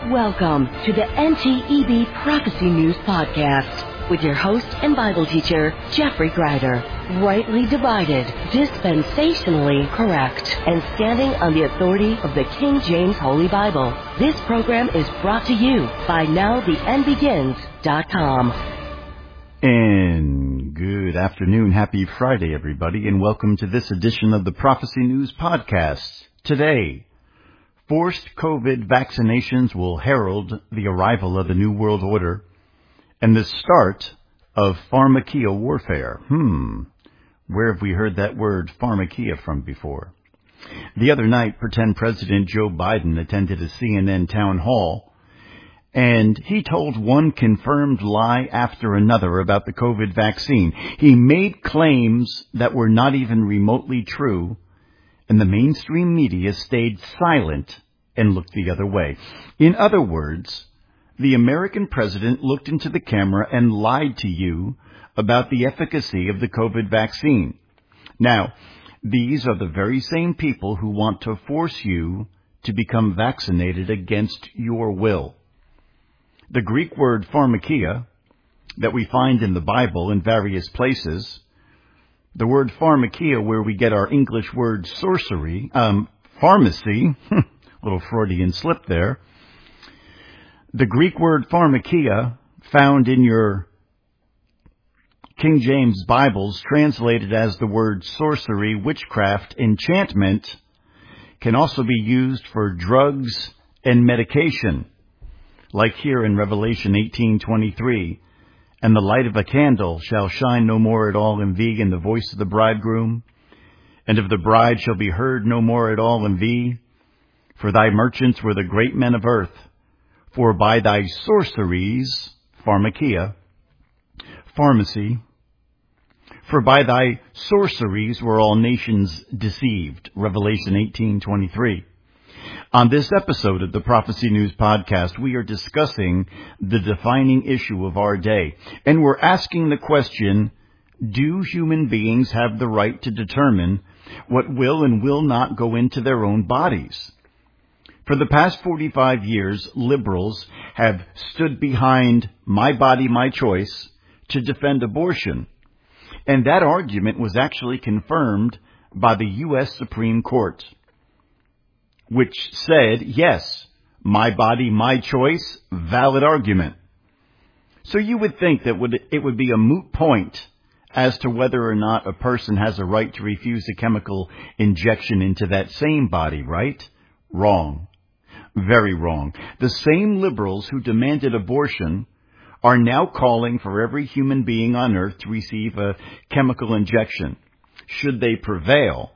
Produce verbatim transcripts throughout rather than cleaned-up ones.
Welcome to the N T E B Prophecy News Podcast with your host and Bible teacher, Jeffrey Greider. Rightly divided, dispensationally correct, and standing on the authority of the King James Holy Bible. This program is brought to you by now the end begins dot com. And good afternoon, happy Friday, everybody, and welcome to this edition of the Prophecy News Podcast. Today, forced COVID vaccinations will herald the arrival of the New World Order and the start of pharmakeia warfare. Hmm, where have we heard that word pharmakeia from before? The other night, pretend President Joe Biden attended a C N N town hall, and he told one confirmed lie after another about the COVID vaccine. He made claims that were not even remotely true, and the mainstream media stayed silent and looked the other way. In other words, the American president looked into the camera and lied to you about the efficacy of the COVID vaccine. Now, these are the very same people who want to force you to become vaccinated against your will. The Greek word pharmakeia that we find in the Bible in various places, the word pharmakeia where we get our English word sorcery, um, pharmacy, little Freudian slip there. The Greek word pharmakeia found in your King James Bibles translated as the word sorcery, witchcraft, enchantment can also be used for drugs and medication. Like here in Revelation eighteen twenty-three, and the light of a candle shall shine no more at all in thee, and the voice of the bridegroom, and of the bride shall be heard no more at all in thee. For thy merchants were the great men of earth, for by thy sorceries, pharmakeia, pharmacy, for by thy sorceries were all nations deceived. Revelation eighteen twenty-three. On this episode of the Prophecy News Podcast, we are discussing the defining issue of our day. And we're asking the question, do human beings have the right to determine what will and will not go into their own bodies? For the past forty-five years, liberals have stood behind my body, my choice to defend abortion. And that argument was actually confirmed by the U S Supreme Court, which said, yes, my body, my choice, valid argument. So you would think that would it would be a moot point as to whether or not a person has a right to refuse a chemical injection into that same body, right? Wrong. Very wrong. The same liberals who demanded abortion are now calling for every human being on earth to receive a chemical injection. Should they prevail,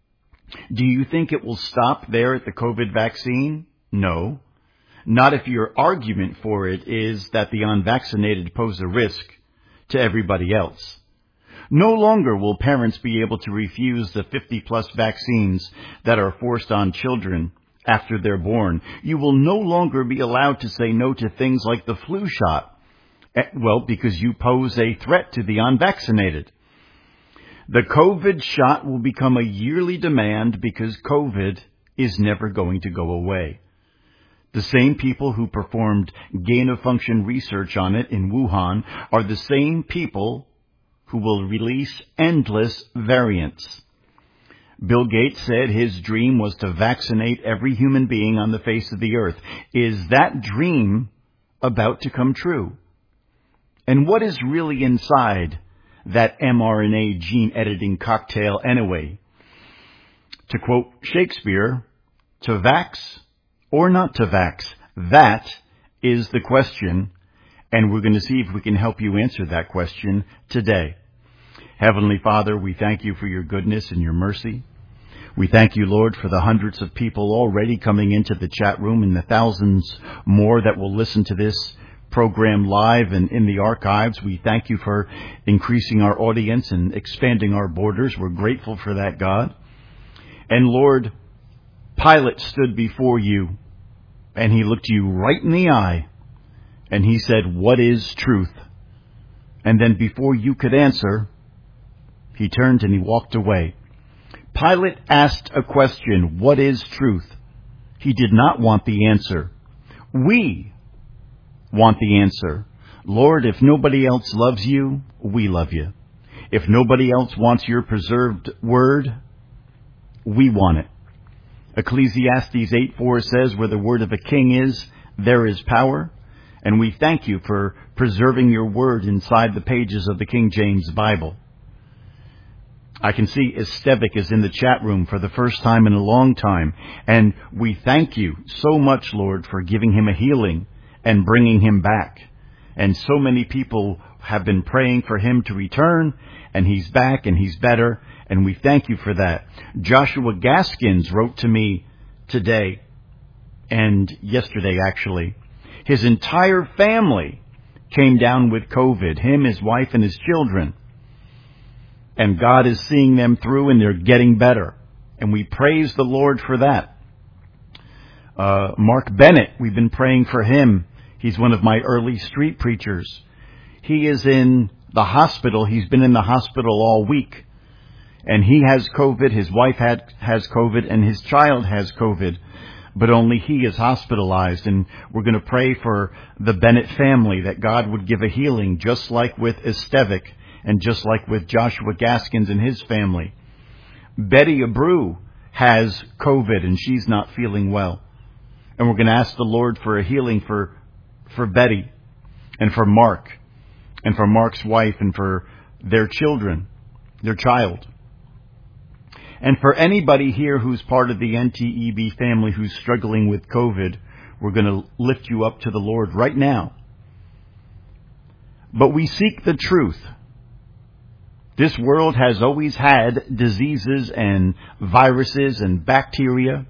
do you think it will stop there at the COVID vaccine? No. Not if your argument for it is that the unvaccinated pose a risk to everybody else. No longer will parents be able to refuse the fifty plus vaccines that are forced on children after they're born. You will no longer be allowed to say no to things like the flu shot. Well, because you pose a threat to the unvaccinated. The COVID shot will become a yearly demand because COVID is never going to go away. The same people who performed gain-of-function research on it in Wuhan are the same people who will release endless variants. Bill Gates said his dream was to vaccinate every human being on the face of the earth. Is that dream about to come true? And what is really inside that mRNA gene editing cocktail anyway? To quote Shakespeare, to vax or not to vax? That is the question, and we're going to see if we can help you answer that question today. Heavenly Father, we thank you for your goodness and your mercy. We thank you, Lord, for the hundreds of people already coming into the chat room and the thousands more that will listen to this program live and in the archives. We thank you for increasing our audience and expanding our borders. We're grateful for that, God. And Lord, Pilate stood before you and he looked you right in the eye and he said, "What is truth?" And then before you could answer, he turned and he walked away. Pilate asked a question, what is truth? He did not want the answer. We want the answer. Lord, if nobody else loves you, we love you. If nobody else wants your preserved word, we want it. Ecclesiastes eight four says, where the word of a king is, there is power. And we thank you for preserving your word inside the pages of the King James Bible. I can see Estevic is in the chat room for the first time in a long time. And we thank you so much, Lord, for giving him a healing and bringing him back. And so many people have been praying for him to return, and he's back and he's better. And we thank you for that. Joshua Gaskins wrote to me today and yesterday, actually. His entire family came down with COVID, him, his wife, and his children. And God is seeing them through, and they're getting better. And we praise the Lord for that. Uh, Mark Bennett, we've been praying for him. He's one of my early street preachers. He is in the hospital. He's been in the hospital all week. And he has COVID, his wife had, has COVID, and his child has COVID. But only he is hospitalized. And we're going to pray for the Bennett family that God would give a healing, just like with Estevic and just like with Joshua Gaskins and his family. Betty Abreu has COVID and she's not feeling well. And we're going to ask the Lord for a healing for, for Betty and for Mark and for Mark's wife and for their children, their child. And for anybody here who's part of the N T E B family who's struggling with COVID, we're going to lift you up to the Lord right now. But we seek the truth. This world has always had diseases and viruses and bacteria.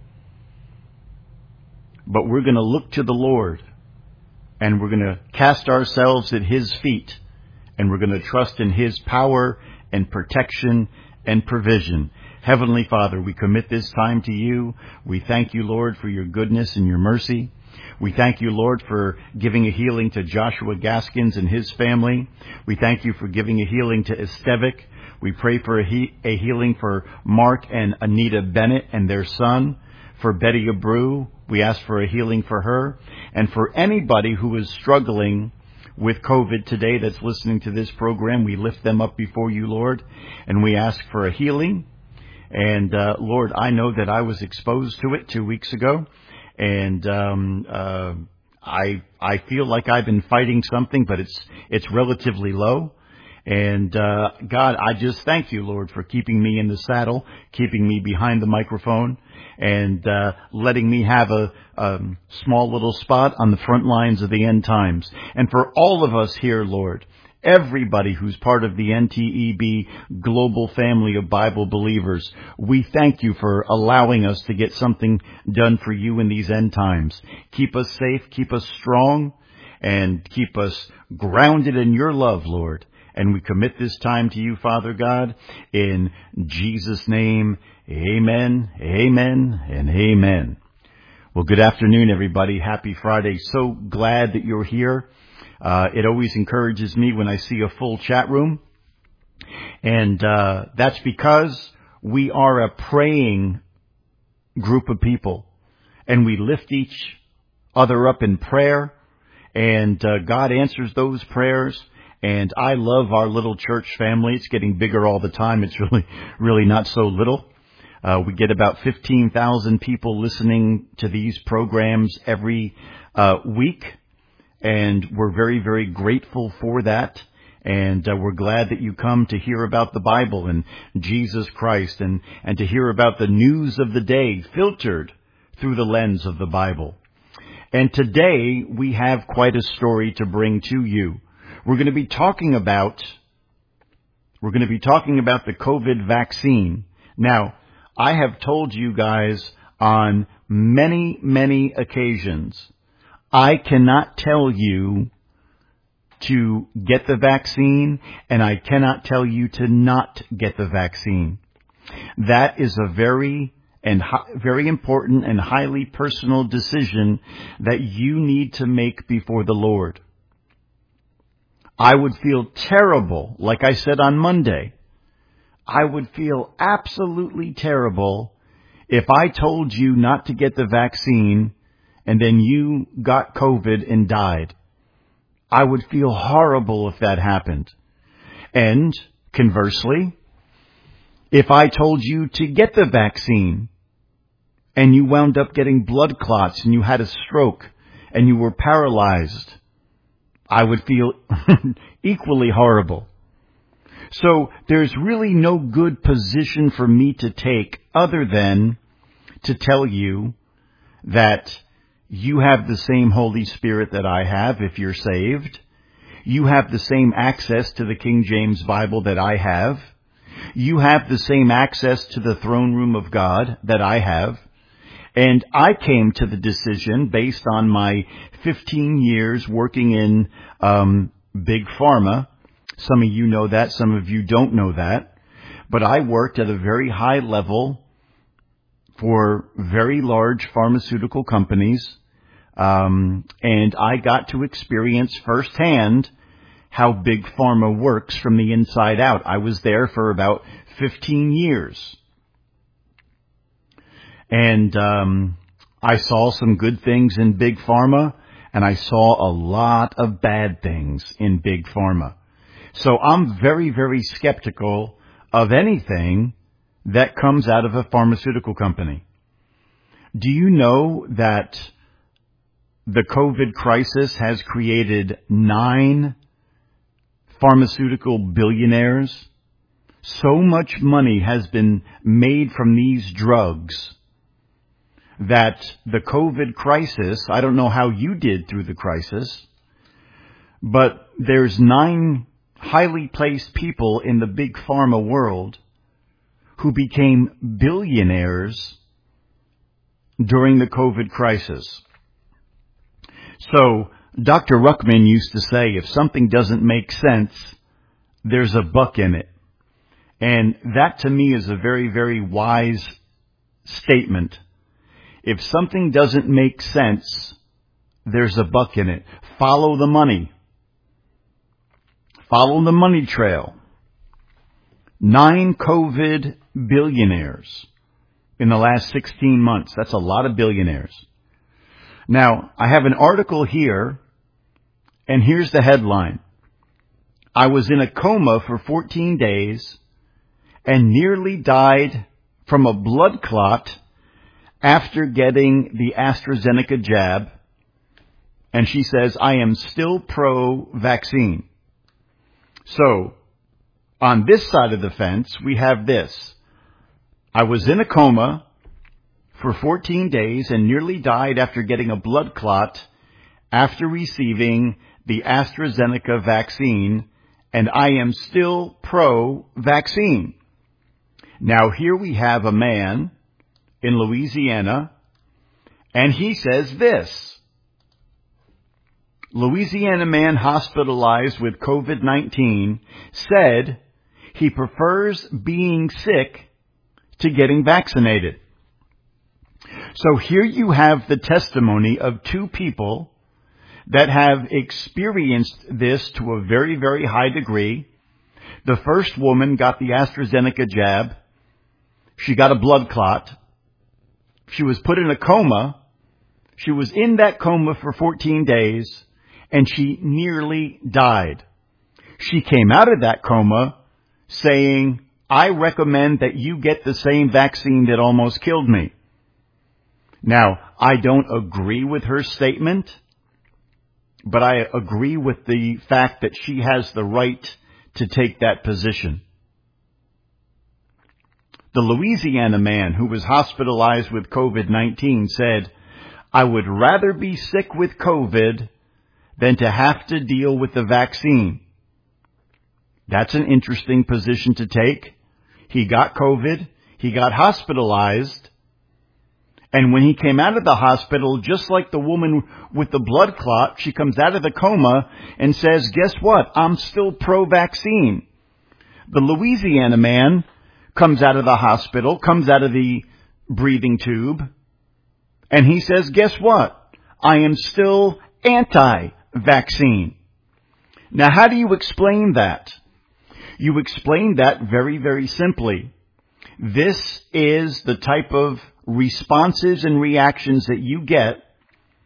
But we're going to look to the Lord, and we're going to cast ourselves at His feet, and we're going to trust in His power and protection and provision. Heavenly Father, we commit this time to you. We thank you, Lord, for your goodness and your mercy. We thank you, Lord, for giving a healing to Joshua Gaskins and his family. We thank you for giving a healing to Estevic. We pray for a, he- a healing for Mark and Anita Bennett and their son. For Betty Abreu, we ask for a healing for her. And for anybody who is struggling with COVID today that's listening to this program, we lift them up before you, Lord, and we ask for a healing. And, uh, Lord, I know that I was exposed to it two weeks ago, and, um, uh, I, I feel like I've been fighting something, but it's, it's relatively low. And, uh, God, I just thank you, Lord, for keeping me in the saddle, keeping me behind the microphone, and, uh, letting me have a, um, small little spot on the front lines of the end times. And for all of us here, Lord, everybody who's part of the N T E B global family of Bible believers, we thank you for allowing us to get something done for you in these end times. Keep us safe, keep us strong, and keep us grounded in your love, Lord. And we commit this time to you, Father God, in Jesus' name. Amen, amen, and amen. Well, good afternoon, everybody. Happy Friday. So glad that you're here. Uh, it always encourages me when I see a full chat room. And uh, that's because we are a praying group of people. And we lift each other up in prayer. And uh, God answers those prayers. And I love our little church family. It's getting bigger all the time. It's really, really not so little. Uh, we get about fifteen thousand people listening to these programs every uh, week. And we're very, very grateful for that. And uh, we're glad that you come to hear about the Bible and Jesus Christ and, and to hear about the news of the day filtered through the lens of the Bible. And today we have quite a story to bring to you. We're going to be talking about, we're going to be talking about the COVID vaccine. Now, I have told you guys on many, many occasions, I cannot tell you to get the vaccine, and I cannot tell you to not get the vaccine. That is a very and hi- very important and highly personal decision that you need to make before the Lord. I would feel terrible, like I said on Monday. I would feel absolutely terrible if I told you not to get the vaccine and then you got COVID and died. I would feel horrible if that happened. And conversely, if I told you to get the vaccine and you wound up getting blood clots and you had a stroke and you were paralyzed, I would feel equally horrible. So there's really no good position for me to take other than to tell you that you have the same Holy Spirit that I have if you're saved. You have the same access to the King James Bible that I have. You have the same access to the throne room of God that I have. And I came to the decision based on my fifteen years working in um, Big Pharma. Some of you know that, some of you don't know that. But I worked at a very high level for very large pharmaceutical companies. Um, and I got to experience firsthand how Big Pharma works from the inside out. I was there for about fifteen years. And um, I saw some good things in Big Pharma, and I saw a lot of bad things in Big Pharma. So I'm very, very skeptical of anything that comes out of a pharmaceutical company. Do you know that the COVID crisis has created nine pharmaceutical billionaires? So much money has been made from these drugs that the COVID crisis, I don't know how you did through the crisis, but there's nine highly placed people in the big pharma world who became billionaires during the COVID crisis. So Doctor Ruckman used to say, if something doesn't make sense, there's a buck in it. And that to me is a very, very wise statement. If something doesn't make sense, there's a buck in it. Follow the money. Follow the money trail. Nine COVID billionaires in the last sixteen months. That's a lot of billionaires. Now, I have an article here, and here's the headline. I was in a coma for fourteen days and nearly died from a blood clot after getting the AstraZeneca jab. And she says, I am still pro-vaccine. So, on this side of the fence, we have this. I was in a coma for fourteen days and nearly died after getting a blood clot after receiving the AstraZeneca vaccine, and I am still pro-vaccine. Now, here we have a man in Louisiana, and he says this. Louisiana man hospitalized with COVID nineteen said he prefers being sick to getting vaccinated. So here you have the testimony of two people that have experienced this to a very, very high degree. The first woman got the AstraZeneca jab. She got a blood clot. She was put in a coma. She was in that coma for fourteen days, and she nearly died. She came out of that coma saying, I recommend that you get the same vaccine that almost killed me. Now, I don't agree with her statement, but I agree with the fact that she has the right to take that position. The Louisiana man who was hospitalized with COVID nineteen said, I would rather be sick with COVID than to have to deal with the vaccine. That's an interesting position to take. He got COVID, he got hospitalized, and when he came out of the hospital, just like the woman with the blood clot, she comes out of the coma and says, guess what? I'm still pro-vaccine. The Louisiana man comes out of the hospital, comes out of the breathing tube, and he says, guess what? I am still anti-vaccine. Now, how do you explain that? You explain that very, very simply. This is the type of responses and reactions that you get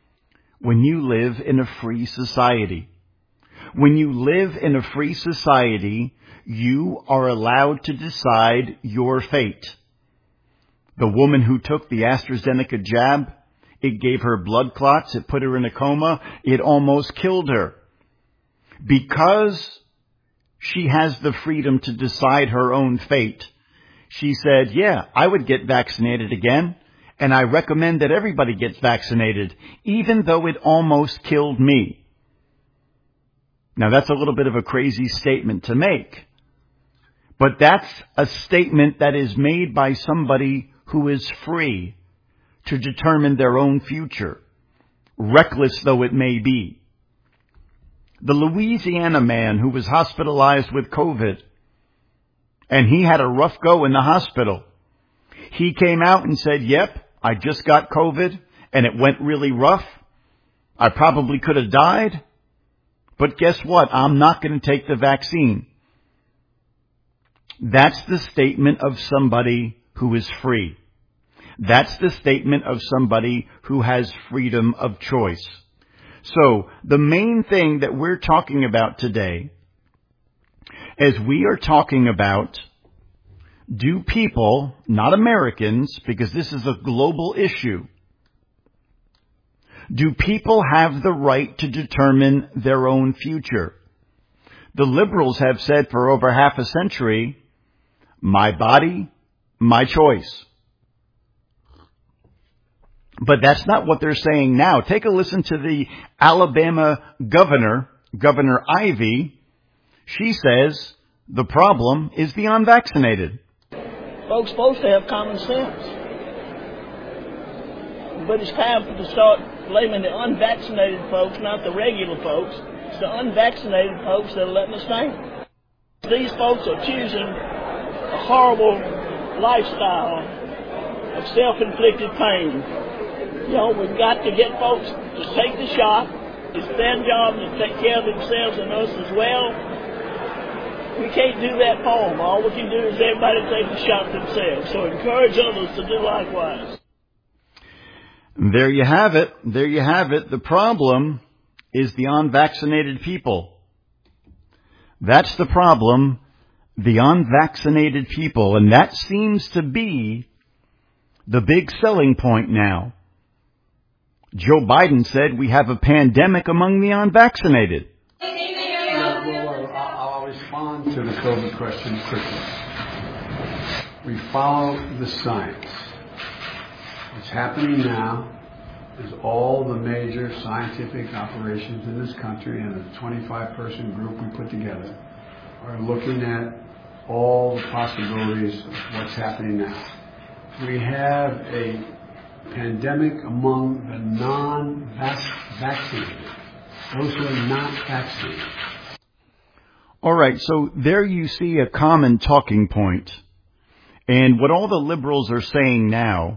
when you live in a free society. When you live in a free society, you are allowed to decide your fate. The woman who took the AstraZeneca jab, it gave her blood clots, it put her in a coma, it almost killed her. Because she has the freedom to decide her own fate, she said, yeah, I would get vaccinated again, and I recommend that everybody gets vaccinated, even though it almost killed me. Now, that's a little bit of a crazy statement to make, but that's a statement that is made by somebody who is free to determine their own future, reckless though it may be. The Louisiana man who was hospitalized with COVID, and he had a rough go in the hospital. He came out and said, yep, I just got COVID, and it went really rough. I probably could have died. But guess what? I'm not going to take the vaccine. That's the statement of somebody who is free. That's the statement of somebody who has freedom of choice. So the main thing that we're talking about today is we are talking about, do people, not Americans, because this is a global issue, do people have the right to determine their own future? The liberals have said for over half a century, my body, my choice. But that's not what they're saying now. Take a listen to the Alabama governor, Governor Ivey. She says the problem is the unvaccinated. Folks supposed to have common sense. But it's time to start blaming the unvaccinated folks, not the regular folks. It's the unvaccinated folks that are letting us down. These folks are choosing a horrible lifestyle of self-inflicted pain. You know, we've got to get folks to take the shot. It's their job to take care of themselves and us as well. We can't do that for them. All we can do is everybody take the shot themselves. So encourage others to do likewise. There you have it. There you have it. The problem is the unvaccinated people. That's the problem, the unvaccinated people. And that seems to be the big selling point now. Joe Biden said we have a pandemic among the unvaccinated. Yeah, well, I'll, I'll respond to the COVID question quickly. We follow the science. What's happening now is all the major scientific operations in this country and a twenty-five person group we put together are looking at all the possibilities of what's happening now. We have a pandemic among the non-vaccinated, those who are not vaccinated. All right, so there you see a common talking point. And what all the liberals are saying now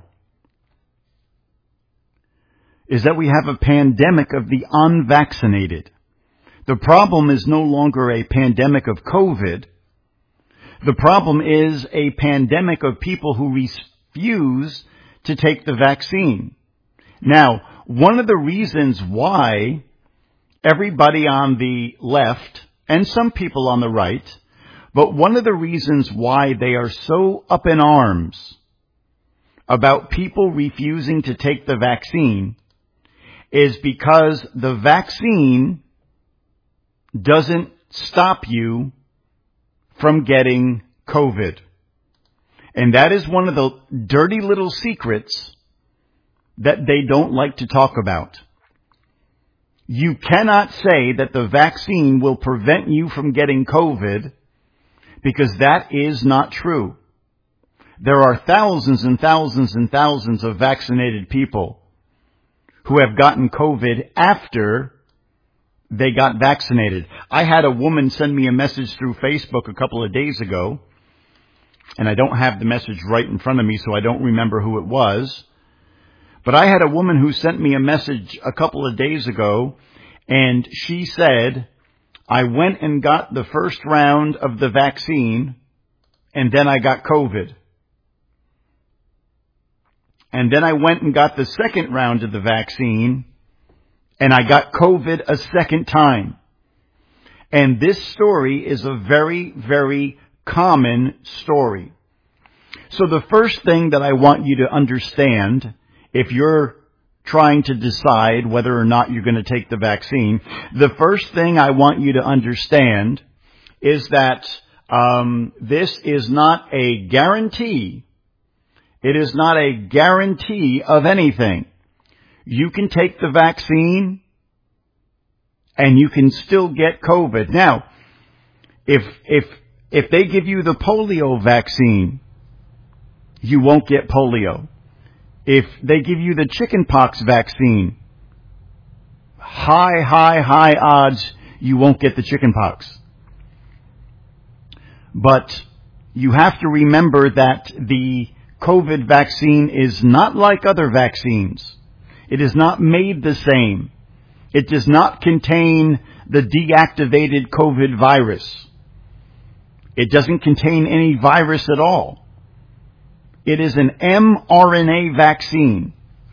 is that we have a pandemic of the unvaccinated. The problem is no longer a pandemic of COVID. The problem is a pandemic of people who refuse to take the vaccine. Now, one of the reasons why everybody on the left and some people on the right, but one of the reasons why they are so up in arms about people refusing to take the vaccine is because the vaccine doesn't stop you from getting COVID. And that is one of the dirty little secrets that they don't like to talk about. You cannot say that the vaccine will prevent you from getting COVID because that is not true. There are thousands and thousands and thousands of vaccinated people who have gotten COVID after they got vaccinated. I had a woman send me a message through Facebook a couple of days ago, and I don't have the message right in front of me, so I don't remember who it was. But I had a woman who sent me a message a couple of days ago, and she said, I went and got the first round of the vaccine, and then I got COVID. And then I went and got the second round of the vaccine, and I got COVID a second time. And this story is a very, very common story. So the first thing that I want you to understand, if you're trying to decide whether or not you're going to take the vaccine, the first thing I want you to understand is that um, this is not a guarantee. It is not a guarantee of anything. You can take the vaccine and you can still get COVID. Now, if if if they give you the polio vaccine, you won't get polio. If they give you the chickenpox vaccine, high, high, high odds you won't get the chickenpox. But you have to remember that the COVID vaccine is not like other vaccines. It is not made the same. It does not contain the deactivated COVID virus. It doesn't contain any virus at all. It is an mRNA vaccine.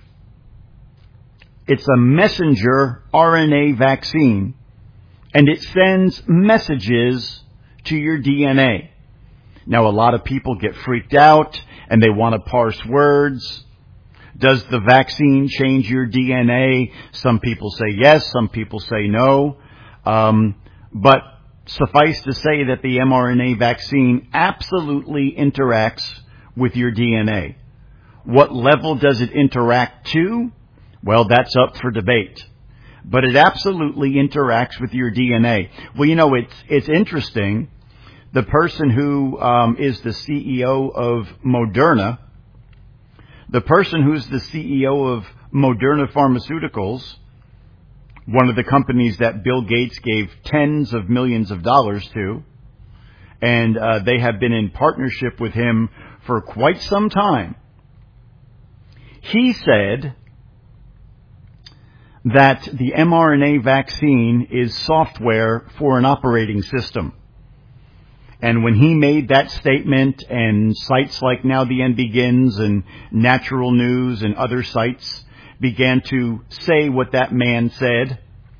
It's a messenger R N A vaccine, and it sends messages to your D N A. Now, a lot of people get freaked out, and they want to parse words. Does the vaccine change your D N A? Some people say yes, some people say no. Um, but suffice to say that the mRNA vaccine absolutely interacts with your D N A. What level does it interact to? Well, that's up for debate. But it absolutely interacts with your D N A. Well, you know, it's it's interesting. The person who um, is the C E O of Moderna, the person who's the C E O of Moderna Pharmaceuticals, one of the companies that Bill Gates gave tens of millions of dollars to, and uh, they have been in partnership with him for quite some time. He said that the mRNA vaccine is software for an operating system. And when he made that statement, and sites like Now the End Begins and Natural News and other sites began to say what that man said,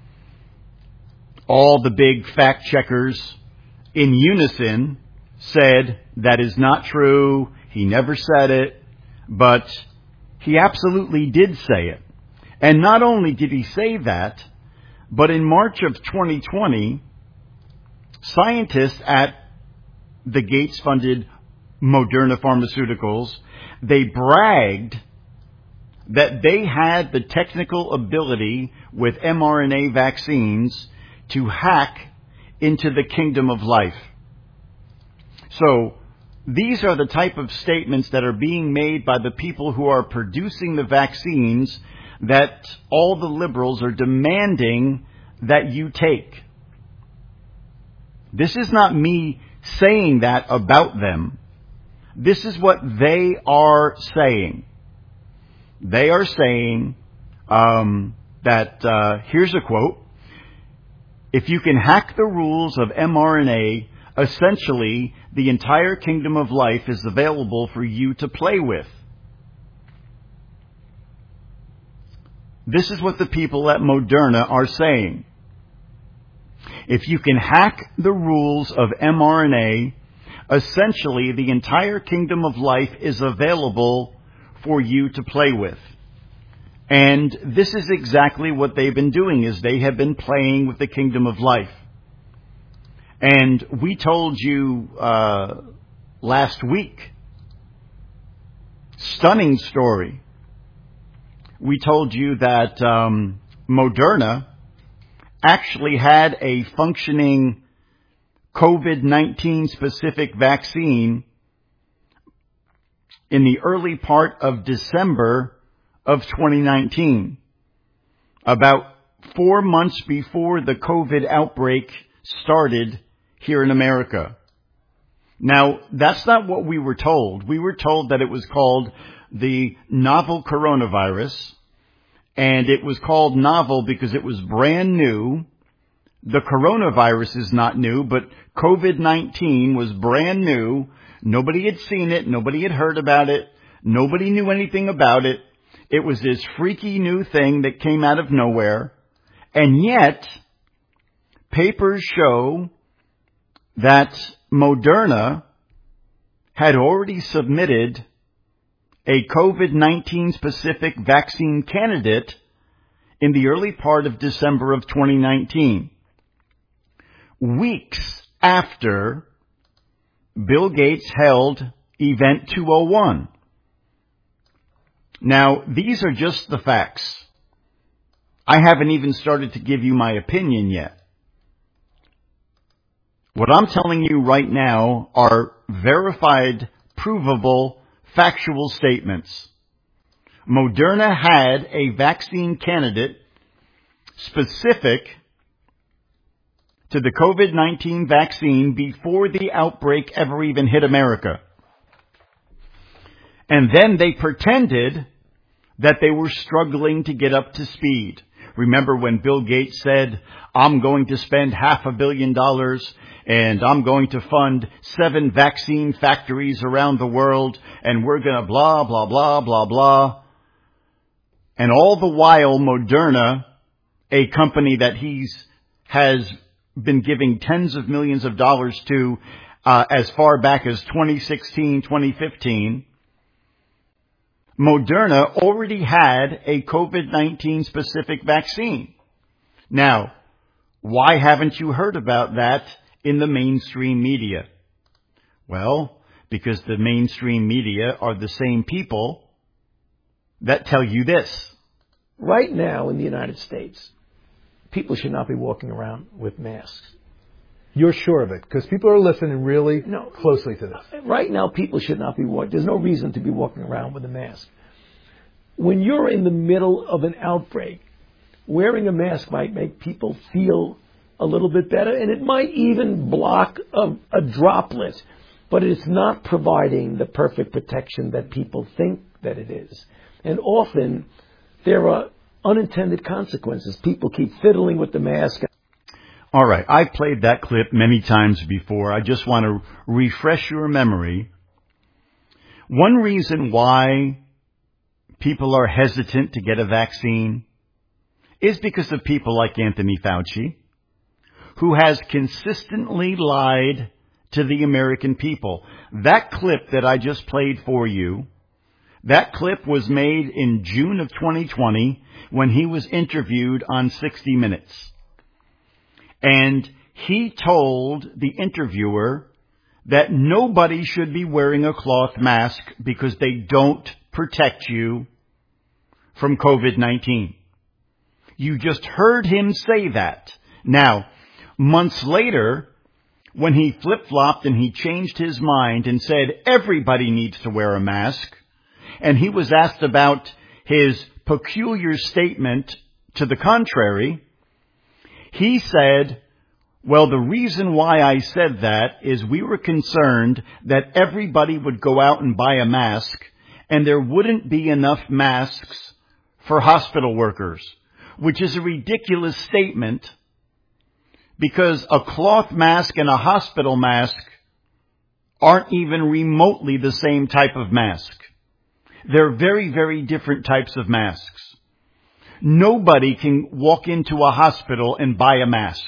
all the big fact checkers in unison said that is not true. He never said it, but he absolutely did say it. And not only did he say that, but in March of twenty twenty, scientists at the Gates-funded Moderna Pharmaceuticals, they bragged that they had the technical ability with mRNA vaccines to hack into the kingdom of life. So these are the type of statements that are being made by the people who are producing the vaccines that all the liberals are demanding that you take. This is not me saying that about them. This is what they are saying. They are saying um, that, uh, here's a quote, if you can hack the rules of mRNA, essentially the entire kingdom of life is available for you to play with. This is what the people at Moderna are saying. If you can hack the rules of mRNA, essentially the entire kingdom of life is available for you to play with. And this is exactly what they've been doing, is they have been playing with the kingdom of life. And we told you uh, last week, stunning story. We told you that um, Moderna actually had a functioning COVID nineteen specific vaccine in the early part of December of twenty nineteen, about four months before the COVID outbreak started here in America. Now, that's not what we were told. We were told that it was called the novel coronavirus, and it was called novel because it was brand new. The coronavirus is not new, but COVID nineteen was brand new. Nobody had seen it. Nobody had heard about it. Nobody knew anything about it. It was this freaky new thing that came out of nowhere. And yet, papers show that Moderna had already submitted a COVID nineteen specific vaccine candidate in the early part of December of twenty nineteen, weeks after Bill Gates held Event two oh one. Now, these are just the facts. I haven't even started to give you my opinion yet. What I'm telling you right now are verified, provable, factual statements. Moderna had a vaccine candidate specific to the COVID nineteen vaccine before the outbreak ever even hit America. And then they pretended that they were struggling to get up to speed. Remember when Bill Gates said, I'm going to spend half a billion dollars and I'm going to fund seven vaccine factories around the world and we're going to blah, blah, blah, blah, blah. And all the while, Moderna, a company that he's has been giving tens of millions of dollars to uh, as far back as twenty sixteen, twenty fifteen, Moderna already had a COVID nineteen specific vaccine. Now, why haven't you heard about that in the mainstream media? Well, because the mainstream media are the same people that tell you this. Right now in the United States, people should not be walking around with masks. You're sure of it? Because people are listening really no, closely to this. Right now, people should not be walking. There's no reason to be walking around with a mask. When you're in the middle of an outbreak, wearing a mask might make people feel a little bit better, and it might even block a, a droplet, but it's not providing the perfect protection that people think that it is. And often, there are unintended consequences. People keep fiddling with the mask. All right, I've played that clip many times before. I just want to refresh your memory. One reason why people are hesitant to get a vaccine is because of people like Anthony Fauci, who has consistently lied to the American people. That clip that I just played for you, that clip was made in June of twenty twenty when he was interviewed on sixty minutes. And he told the interviewer that nobody should be wearing a cloth mask because they don't protect you from COVID nineteen. You just heard him say that. Now, months later, when he flip-flopped and he changed his mind and said everybody needs to wear a mask, and he was asked about his peculiar statement to the contrary, he said, well, the reason why I said that is we were concerned that everybody would go out and buy a mask and there wouldn't be enough masks for hospital workers, which is a ridiculous statement because a cloth mask and a hospital mask aren't even remotely the same type of mask. They're very, very different types of masks. Nobody can walk into a hospital and buy a mask.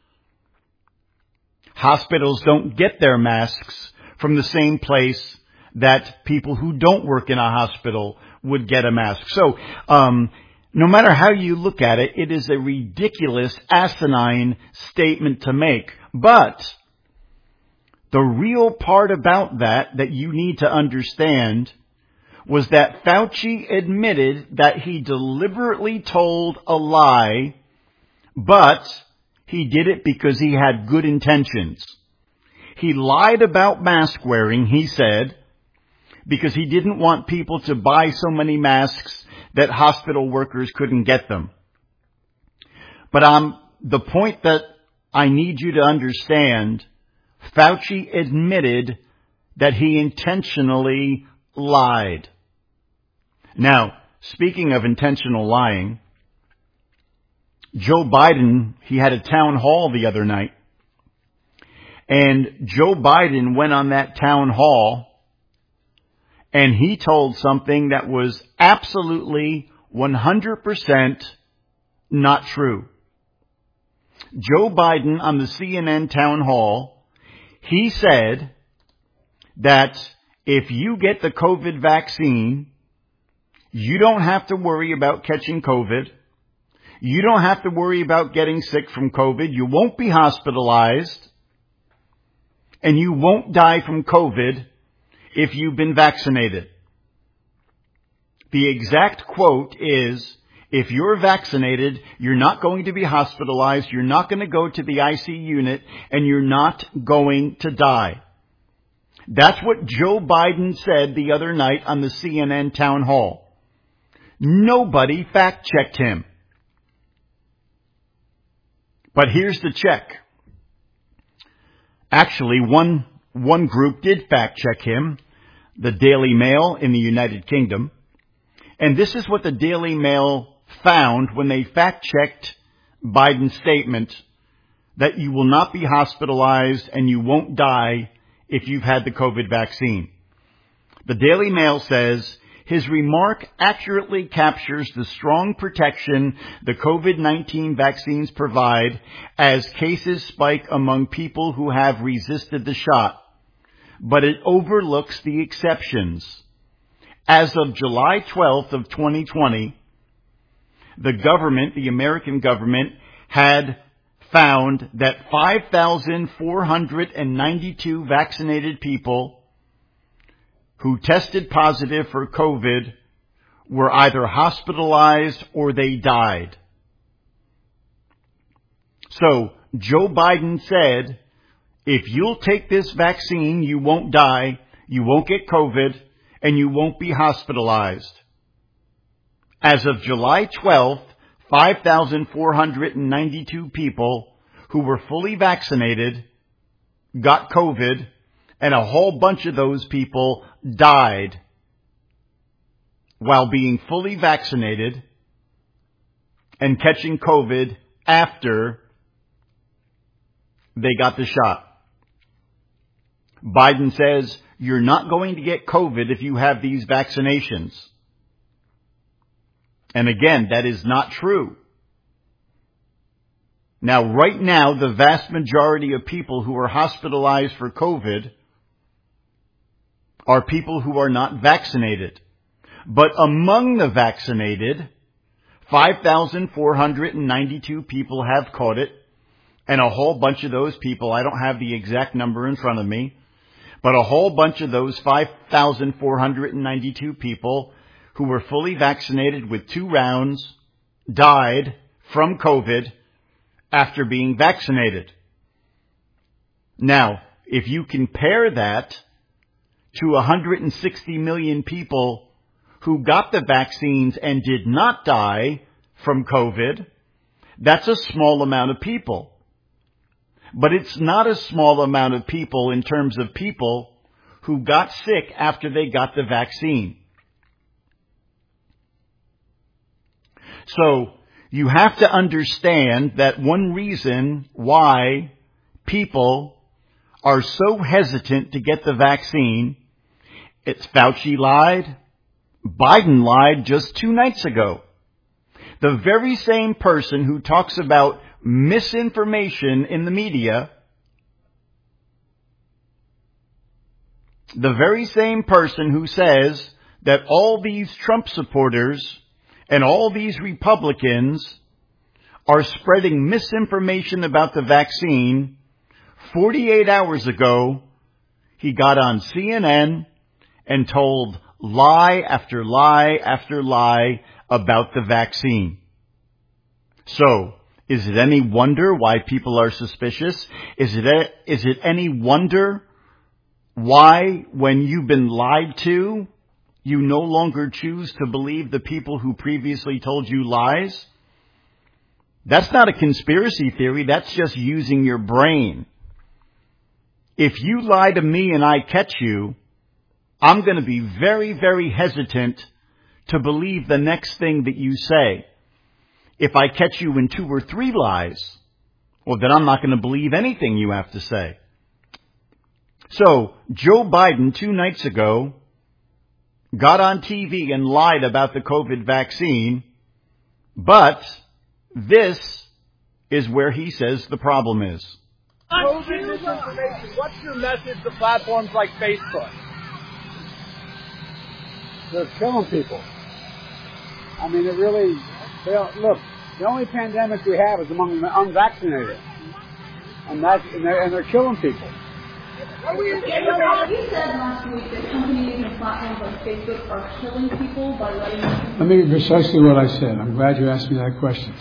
Hospitals don't get their masks from the same place that people who don't work in a hospital would get a mask. So, um, no matter how you look at it, it is a ridiculous, asinine statement to make. But the real part about that that you need to understand was that Fauci admitted that he deliberately told a lie, but he did it because he had good intentions. He lied about mask wearing, he said, because he didn't want people to buy so many masks that hospital workers couldn't get them. But um, the point that I need you to understand, Fauci admitted that he intentionally lied. Now, speaking of intentional lying, Joe Biden, he had a town hall the other night. And Joe Biden went on that town hall and he told something that was absolutely one hundred percent not true. Joe Biden on the C N N town hall, he said that if you get the COVID vaccine, you don't have to worry about catching COVID. You don't have to worry about getting sick from COVID. You won't be hospitalized. And you won't die from COVID if you've been vaccinated. The exact quote is, if you're vaccinated, you're not going to be hospitalized, you're not going to go to the I C U unit, and you're not going to die. That's what Joe Biden said the other night on the C N N town hall. Nobody fact-checked him. But here's the check. Actually, one, one group did fact-check him, the Daily Mail in the United Kingdom. And this is what the Daily Mail found when they fact-checked Biden's statement that you will not be hospitalized and you won't die if you've had the COVID vaccine. The Daily Mail says, his remark accurately captures the strong protection the COVID nineteen vaccines provide as cases spike among people who have resisted the shot. But it overlooks the exceptions. As of July twelfth of twenty twenty, the government, the American government, had found that five thousand four hundred ninety-two vaccinated people who tested positive for COVID were either hospitalized or they died. So Joe Biden said, if you'll take this vaccine, you won't die, you won't get COVID, and you won't be hospitalized. As of July twelfth, five thousand four hundred ninety-two people who were fully vaccinated got COVID, and a whole bunch of those people died while being fully vaccinated and catching COVID after they got the shot. Biden says you're not going to get COVID if you have these vaccinations. And again, that is not true. Now, right now, the vast majority of people who are hospitalized for COVID are people who are not vaccinated. But among the vaccinated, five thousand four hundred ninety-two people have caught it, and a whole bunch of those people, I don't have the exact number in front of me, but a whole bunch of those five thousand four hundred ninety-two people who were fully vaccinated with two rounds died from COVID after being vaccinated. Now, if you compare that to one hundred sixty million people who got the vaccines and did not die from COVID, that's a small amount of people. But it's not a small amount of people in terms of people who got sick after they got the vaccine. So you have to understand that one reason why people are so hesitant to get the vaccine, it's Fauci lied, Biden lied just two nights ago. The very same person who talks about misinformation in the media, the very same person who says that all these Trump supporters and all these Republicans are spreading misinformation about the vaccine, forty-eight hours ago, he got on C N N and told lie after lie after lie about the vaccine. So, is it any wonder why people are suspicious? Is it a, is it any wonder why, when you've been lied to, you no longer choose to believe the people who previously told you lies? That's not a conspiracy theory. That's just using your brain. If you lie to me and I catch you, I'm going to be very, very hesitant to believe the next thing that you say. If I catch you in two or three lies, well, then I'm not going to believe anything you have to say. So, Joe Biden, two nights ago, got on T V and lied about the COVID vaccine, but this is where he says the problem is. COVID misinformation. What's your message to platforms like Facebook? They're killing people. I mean, it really, they don't, look, the only pandemic we have is among the unvaccinated. And that's, and they're, and they're killing people. You said last week that companies and platforms like Facebook are killing people by letting them... Let me be precisely what I said. I'm glad you asked me that question.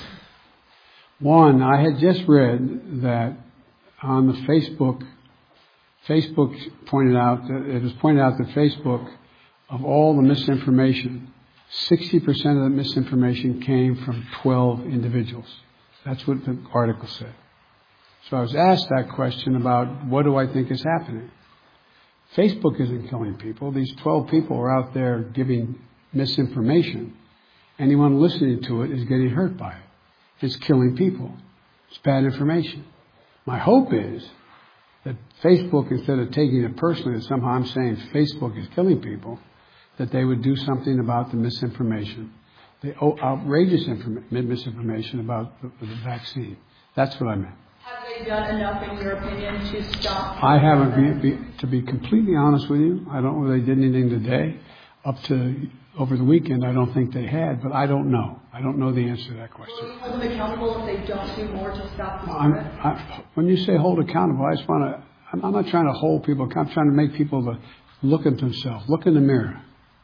One, I had just read that on the Facebook, Facebook pointed out, that it was pointed out that Facebook, of all the misinformation, sixty percent of the misinformation came from twelve individuals. That's what the article said. So I was asked that question about what do I think is happening. Facebook isn't killing people. These twelve people are out there giving misinformation. Anyone listening to it is getting hurt by it. It's killing people. It's bad information. My hope is that Facebook, instead of taking it personally that somehow I'm saying Facebook is killing people, that they would do something about the misinformation, the outrageous informa- misinformation about the, the vaccine. That's what I meant. Have they done enough, in your opinion, to stop? I haven't, be, be, to be completely honest with you, I don't know if they did anything today. Up to over the weekend, I don't think they had, but I don't know. I don't know the answer to that question. Will you hold them accountable if they don't do more to stop the I'm, spread? I, when you say hold accountable, I just want to, I'm, I'm not trying to hold people, I'm trying to make people to look at themselves, look in the mirror.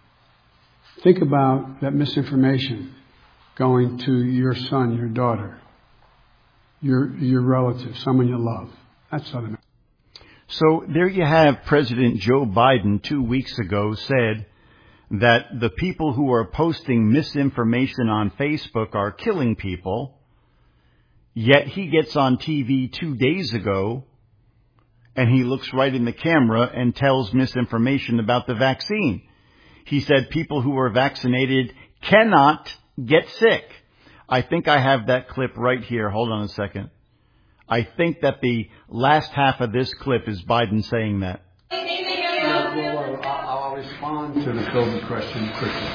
Think about that misinformation going to your son, your daughter, your your relative, someone you love. That's what I mean. So there you have President Joe Biden two weeks ago said that the people who are posting misinformation on Facebook are killing people, yet he gets on T V two days ago and he looks right in the camera and tells misinformation about the vaccine. He said people who are vaccinated cannot get sick. I think I have that clip right here. Hold on a second. I think that the last half of this clip is Biden saying that. Well, I'll respond to the COVID question quickly.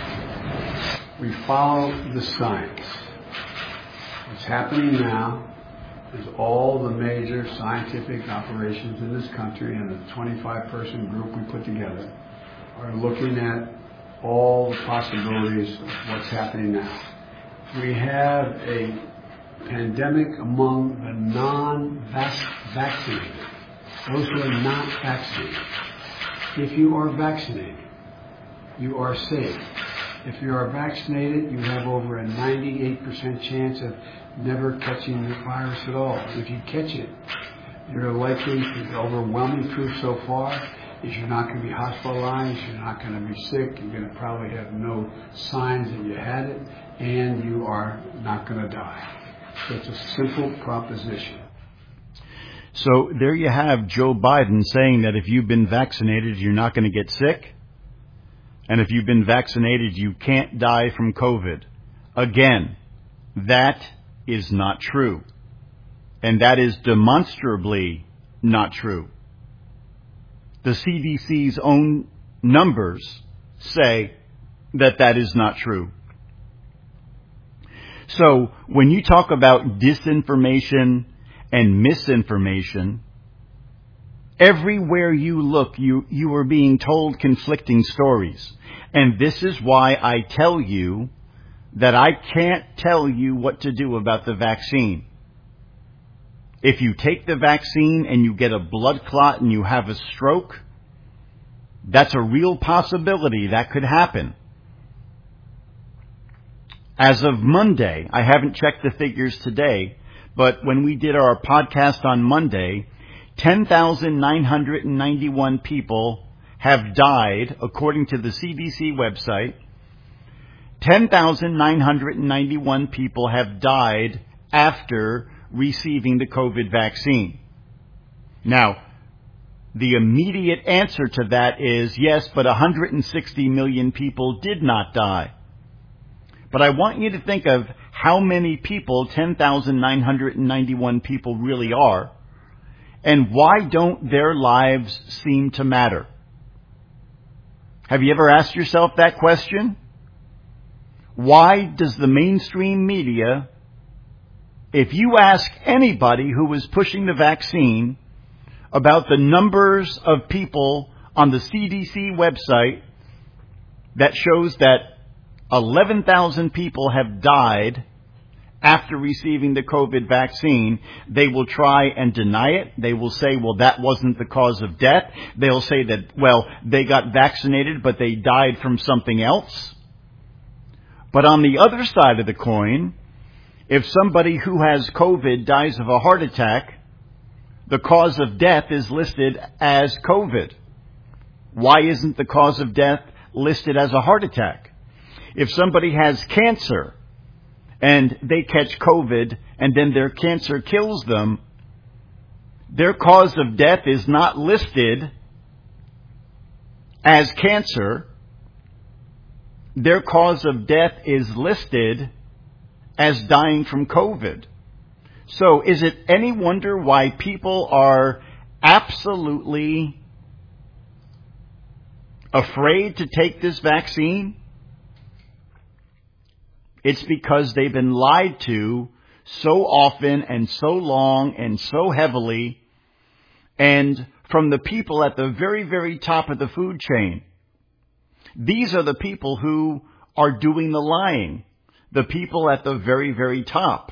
We follow the science. What's happening now is all the major scientific operations in this country and the twenty-five person group we put together are looking at all the possibilities of what's happening now. We have a pandemic among the non-vaccinated, those who are not vaccinated. If you are vaccinated, you are safe. If you are vaccinated, you have over a ninety-eight percent chance of never catching the virus at all. If you catch it, you're likely, the overwhelming proof so far is you're not going to be hospitalized, you're not going to be sick, you're going to probably have no signs that you had it, and you are not going to die. So it's a simple proposition. So there you have Joe Biden saying that if you've been vaccinated, you're not going to get sick. And if you've been vaccinated, you can't die from COVID. Again, that is not true. And that is demonstrably not true. The C D C's own numbers say that that is not true. So when you talk about disinformation and misinformation, everywhere you look, you, you are being told conflicting stories. And this is why I tell you that I can't tell you what to do about the vaccine. If you take the vaccine and you get a blood clot and you have a stroke, that's a real possibility that could happen. As of Monday, I haven't checked the figures today, but when we did our podcast on Monday, ten thousand nine hundred ninety-one people have died, according to the C D C website. ten thousand nine hundred ninety-one people have died after receiving the COVID vaccine. Now, the immediate answer to that is yes, but one hundred sixty million people did not die. But I want you to think of how many people ten thousand nine hundred ninety-one people really are, and why don't their lives seem to matter? Have you ever asked yourself that question? Why does the mainstream media if you ask anybody who was pushing the vaccine about the numbers of people on the C D C website that shows that eleven thousand people have died after receiving the COVID vaccine, they will try and deny it. They will say, well, that wasn't the cause of death. They'll say that, well, they got vaccinated, but they died from something else. But on the other side of the coin, if somebody who has COVID dies of a heart attack, the cause of death is listed as COVID. Why isn't the cause of death listed as a heart attack? If somebody has cancer and they catch COVID and then their cancer kills them, their cause of death is not listed as cancer. Their cause of death is listed as dying from COVID. So is it any wonder why people are absolutely afraid to take this vaccine? It's because they've been lied to so often and so long and so heavily, and from the people at the very, very top of the food chain. These are the people who are doing the lying, the people at the very, very top.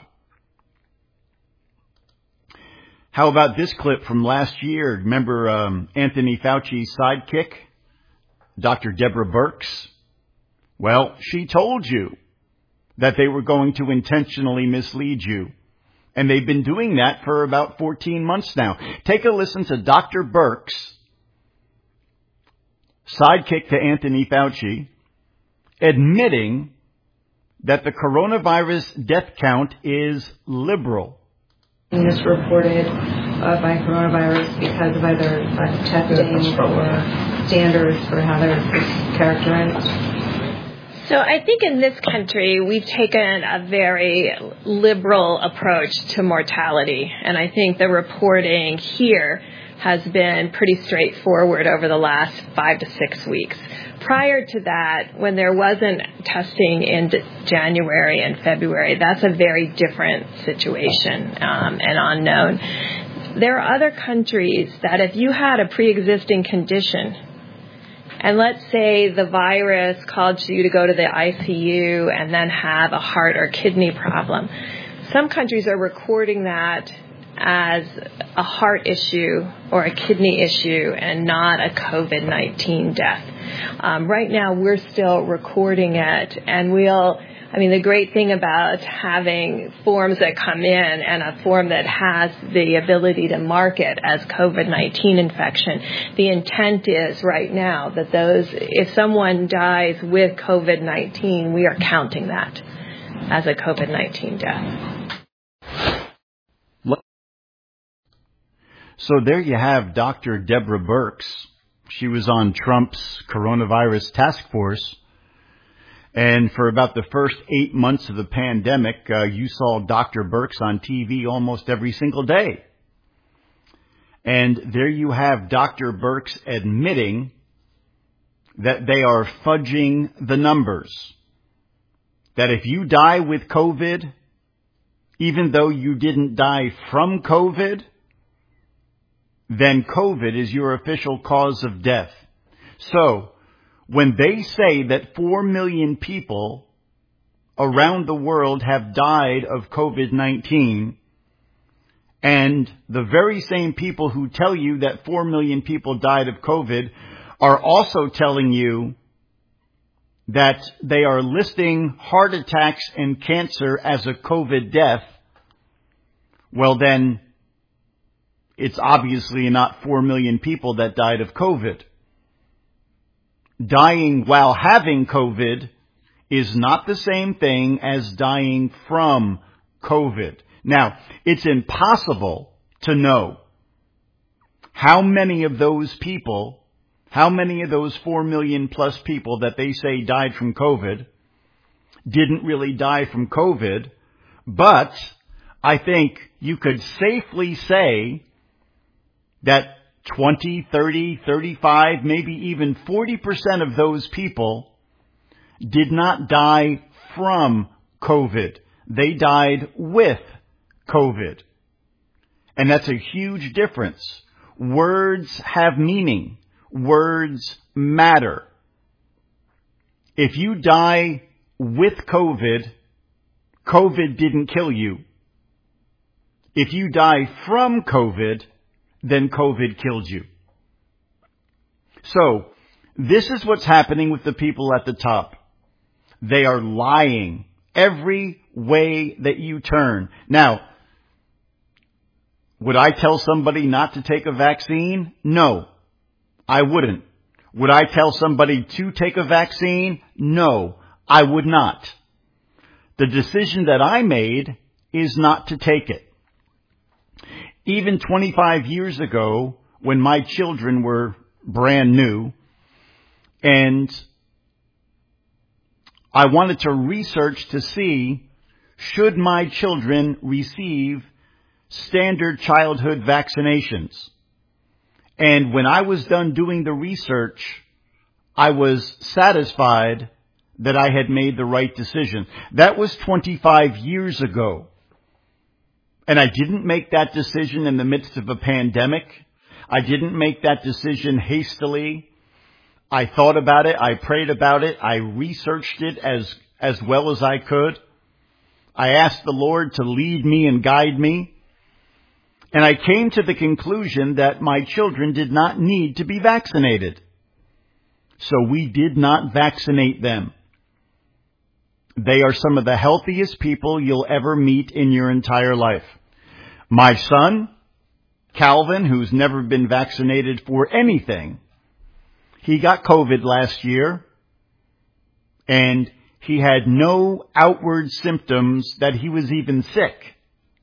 How about this clip from last year? Remember um, Anthony Fauci's sidekick, Doctor Deborah Birx? Well, she told you that they were going to intentionally mislead you. And they've been doing that for about fourteen months now. Take a listen to Doctor Birx, sidekick to Anthony Fauci, admitting that the coronavirus death count is liberal. Misreported uh, by coronavirus because of either uh, testing or standards for how they're characterized? So I think in this country, we've taken a very liberal approach to mortality. And I think the reporting here has been pretty straightforward over the last five to six weeks. Prior to that, when there wasn't testing in January and February, that's a very different situation um, and unknown. There are other countries that if you had a pre-existing condition, and let's say the virus caused you to go to the I C U and then have a heart or kidney problem, some countries are recording that as a heart issue or a kidney issue and not a COVID nineteen death. Um, right now, we're still recording it, and we'll, I mean, the great thing about having forms that come in and a form that has the ability to mark it as COVID nineteen infection, the intent is right now that those, if someone dies with COVID nineteen, we are counting that as a COVID nineteen death. So there you have Doctor Deborah Birx. She was on Trump's coronavirus task force. And for about the first eight months of the pandemic, uh, you saw Doctor Birx on T V almost every single day. And there you have Doctor Birx admitting that they are fudging the numbers. That if you die with COVID, even though you didn't die from COVID, then COVID is your official cause of death. So, when they say that four million people around the world have died of COVID nineteen, and the very same people who tell you that four million people died of COVID are also telling you that they are listing heart attacks and cancer as a COVID death, well then, it's obviously not four million people that died of COVID. Dying while having COVID is not the same thing as dying from COVID. Now, it's impossible to know how many of those people, how many of those four million plus people that they say died from COVID didn't really die from COVID, but I think you could safely say that twenty, thirty, thirty-five, maybe even forty percent of those people did not die from COVID. They died with COVID. And that's a huge difference. Words have meaning. Words matter. If you die with COVID, COVID didn't kill you. If you die from COVID, then COVID killed you. So, this is what's happening with the people at the top. They are lying every way that you turn. Now, would I tell somebody not to take a vaccine? No, I wouldn't. Would I tell somebody to take a vaccine? No, I would not. The decision that I made is not to take it. Even twenty-five years ago, when my children were brand new, and I wanted to research to see, should my children receive standard childhood vaccinations? And when I was done doing the research, I was satisfied that I had made the right decision. That was twenty-five years ago. And I didn't make that decision in the midst of a pandemic. I didn't make that decision hastily. I thought about it. I prayed about it. I researched it as, as well as I could. I asked the Lord to lead me and guide me. And I came to the conclusion that my children did not need to be vaccinated. So we did not vaccinate them. They are some of the healthiest people you'll ever meet in your entire life. My son, Calvin, who's never been vaccinated for anything, he got COVID last year, and he had no outward symptoms that he was even sick.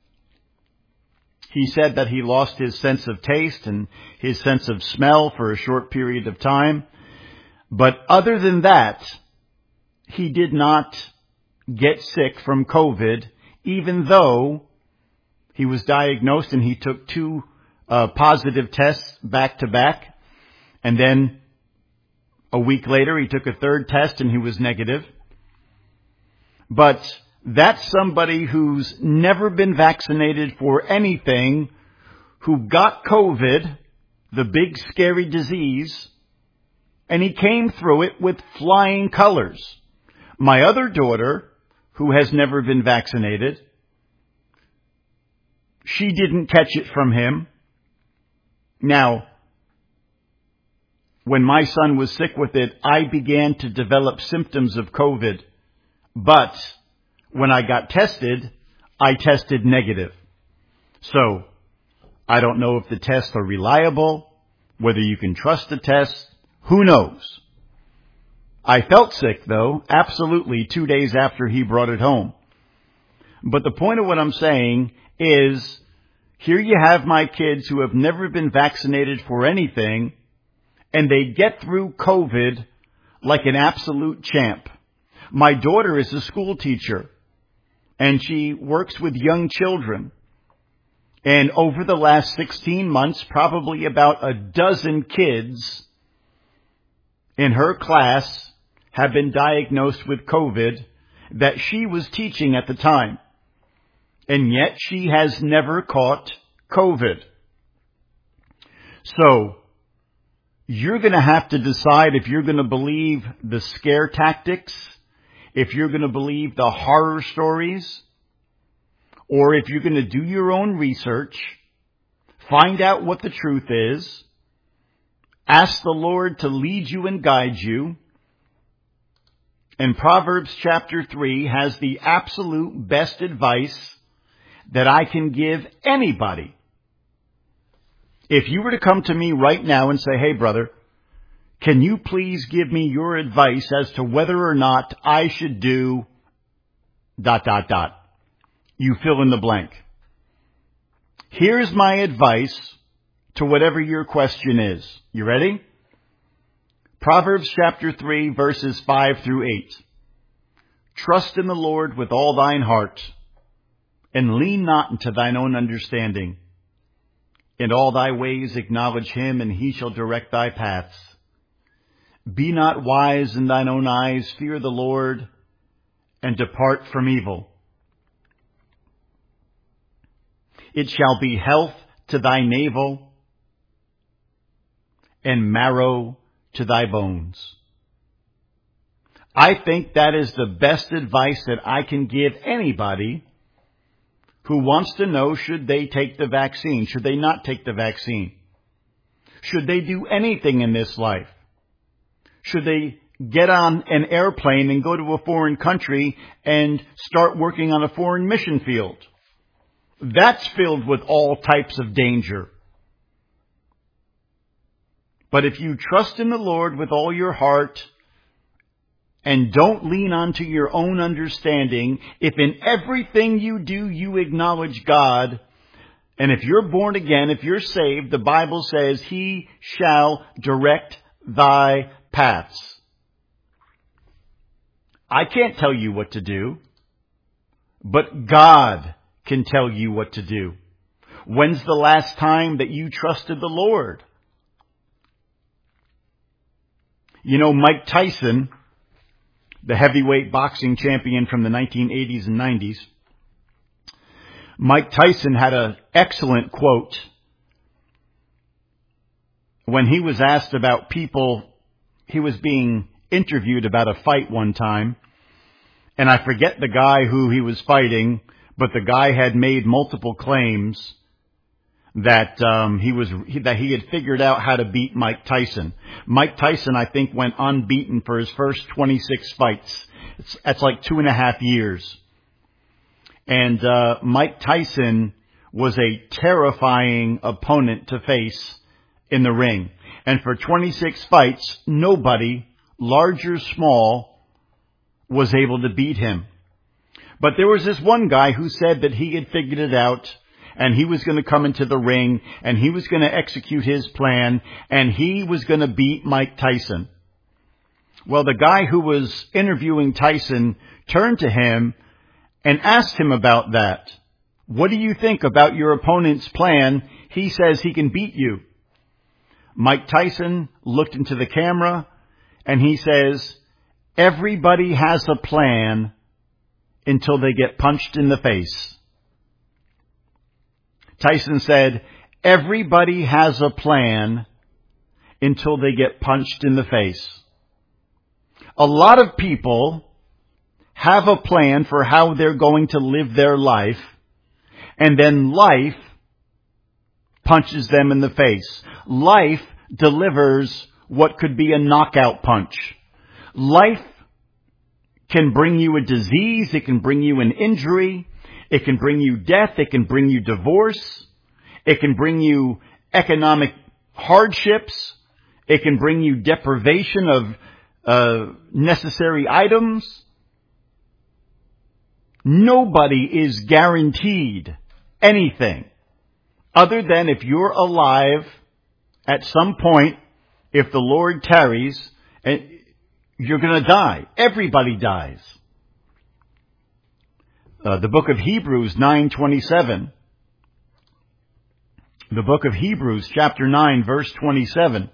He said that he lost his sense of taste and his sense of smell for a short period of time. But other than that, he did not get sick from COVID, even though he was diagnosed and he took two uh, positive tests back to back. And then a week later, he took a third test and he was negative. But that's somebody who's never been vaccinated for anything, who got COVID, the big scary disease, and he came through it with flying colors. My other daughter, who has never been vaccinated, she didn't catch it from him. Now, when my son was sick with it, I began to develop symptoms of COVID. But when I got tested, I tested negative. So, I don't know if the tests are reliable, whether you can trust the tests. Who knows? I felt sick, though, absolutely, two days after he brought it home. But the point of what I'm saying is, here you have my kids who have never been vaccinated for anything, and they get through COVID like an absolute champ. My daughter is a school teacher, and she works with young children. And over the last sixteen months, probably about a dozen kids in her class have been diagnosed with COVID that she was teaching at the time. And yet she has never caught COVID. So, you're going to have to decide if you're going to believe the scare tactics, if you're going to believe the horror stories, or if you're going to do your own research, find out what the truth is, ask the Lord to lead you and guide you. And Proverbs chapter three has the absolute best advice that I can give anybody. If you were to come to me right now and say, hey, brother, can you please give me your advice as to whether or not I should do dot, dot, dot. You fill in the blank. Here's my advice to whatever your question is. You ready? Proverbs chapter three, verses five through eight. Trust in the Lord with all thine heart, and lean not into thine own understanding. In all thy ways acknowledge him, and he shall direct thy paths. Be not wise in thine own eyes, fear the Lord, and depart from evil. It shall be health to thy navel and marrow to thy bones. I think that is the best advice that I can give anybody who wants to know, should they take the vaccine? Should they not take the vaccine? Should they do anything in this life? Should they get on an airplane and go to a foreign country and start working on a foreign mission field? That's filled with all types of danger. But if you trust in the Lord with all your heart and don't lean onto your own understanding, if in everything you do you acknowledge God, and if you're born again, if you're saved, the Bible says He shall direct thy paths. I can't tell you what to do, but God can tell you what to do. When's the last time that you trusted the Lord? You know, Mike Tyson, the heavyweight boxing champion from the nineteen eighties and nineties, Mike Tyson had an excellent quote when he was asked about people. He was being interviewed about a fight one time, and I forget the guy who he was fighting, but the guy had made multiple claims that um, he was that he had figured out how to beat Mike Tyson. Mike Tyson, I think, went unbeaten for his first twenty-six fights. It's, that's like two and a half years. And uh, Mike Tyson was a terrifying opponent to face in the ring. And for twenty-six fights, nobody, large or small, was able to beat him. But there was this one guy who said that he had figured it out, and he was going to come into the ring, and he was going to execute his plan, and he was going to beat Mike Tyson. Well, the guy who was interviewing Tyson turned to him and asked him about that. What do you think about your opponent's plan? He says he can beat you. Mike Tyson looked into the camera, and he says, everybody has a plan until they get punched in the face. Tyson said, everybody has a plan until they get punched in the face. A lot of people have a plan for how they're going to live their life, and then life punches them in the face. Life delivers what could be a knockout punch. Life can bring you a disease, it can bring you an injury, it can bring you death, it can bring you divorce, it can bring you economic hardships, it can bring you deprivation of uh, necessary items. Nobody is guaranteed anything other than if you're alive at some point, if the Lord tarries, you're going to die. Everybody dies. Uh, the book of Hebrews nine twenty-seven. The book of Hebrews chapter nine verse twenty-seven.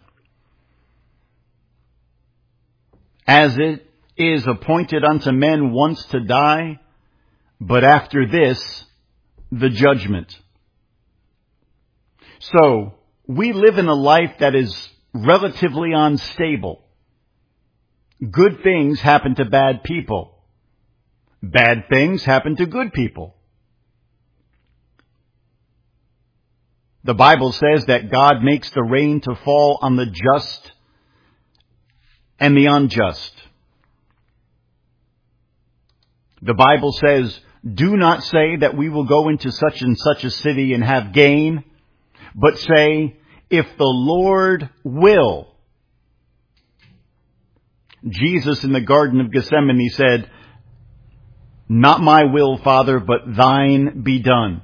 As it is appointed unto men once to die, but after this, the judgment. So, we live in a life that is relatively unstable. Good things happen to bad people. Bad things happen to good people. The Bible says that God makes the rain to fall on the just and the unjust. The Bible says, do not say that we will go into such and such a city and have gain, but say, if the Lord will. Jesus in the Garden of Gethsemane said, not my will, Father, but thine be done.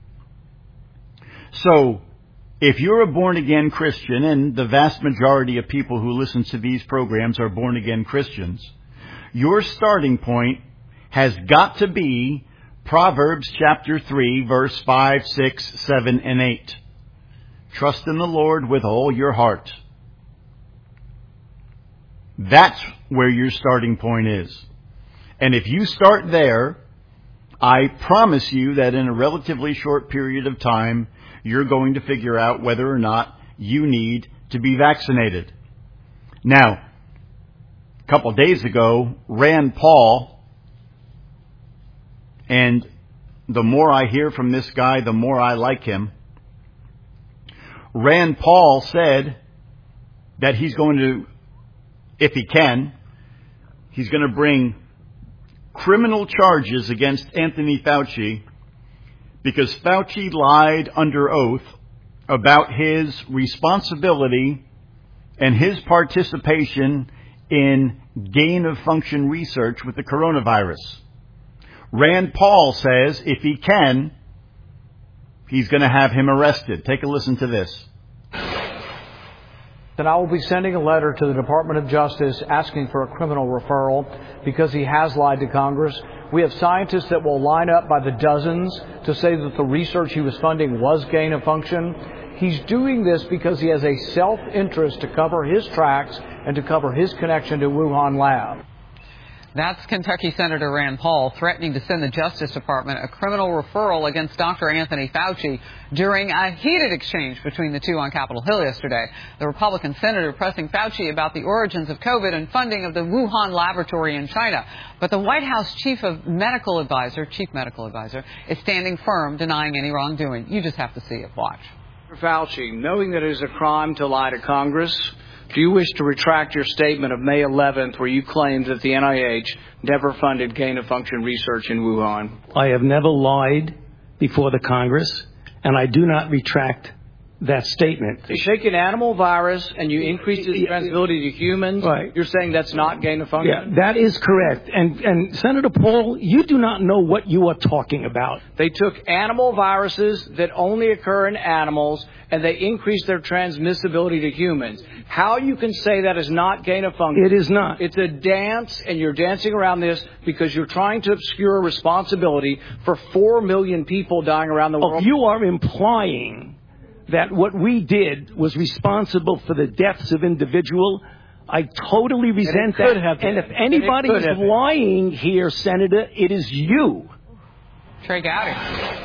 So, if you're a born-again Christian, and the vast majority of people who listen to these programs are born-again Christians, your starting point has got to be Proverbs chapter three, verse five, six, seven, and eight. Trust in the Lord with all your heart. That's where your starting point is. And if you start there, I promise you that in a relatively short period of time, you're going to figure out whether or not you need to be vaccinated. Now, a couple of days ago, Rand Paul, and the more I hear from this guy, the more I like him. Rand Paul said that he's going to, if he can, he's going to bring criminal charges against Anthony Fauci because Fauci lied under oath about his responsibility and his participation in gain-of-function research with the coronavirus. Rand Paul says if he can, he's going to have him arrested. Take a listen to this. Then I will be sending a letter to the Department of Justice asking for a criminal referral because he has lied to Congress. We have scientists that will line up by the dozens to say that the research he was funding was gain of function. He's doing this because he has a self-interest to cover his tracks and to cover his connection to Wuhan lab. That's Kentucky Senator Rand Paul threatening to send the Justice Department a criminal referral against Doctor Anthony Fauci during a heated exchange between the two on Capitol Hill yesterday. The Republican senator pressing Fauci about the origins of COVID and funding of the Wuhan laboratory in China. But the White House chief of medical advisor, chief medical advisor, is standing firm, denying any wrongdoing. You just have to see it. Watch. Fauci, knowing that it is a crime to lie to Congress, do you wish to retract your statement of May eleventh where you claimed that the N I H never funded gain-of-function research in Wuhan? I have never lied before the Congress, and I do not retract that statement. You take an animal virus and you increase its transmissibility to humans, right. You're saying that's not gain-of-function? Yeah, that is correct. And, and Senator Paul, you do not know what you are talking about. They took animal viruses that only occur in animals and they increased their transmissibility to humans. How you can say that is not gain-of-function? It is not. It's a dance, and you're dancing around this because you're trying to obscure responsibility for four million people dying around the world. Oh, you are implying that what we did was responsible for the deaths of individuals. I totally resent that. Have and if anybody is lying here, Senator, it is you. Trey Gowdy.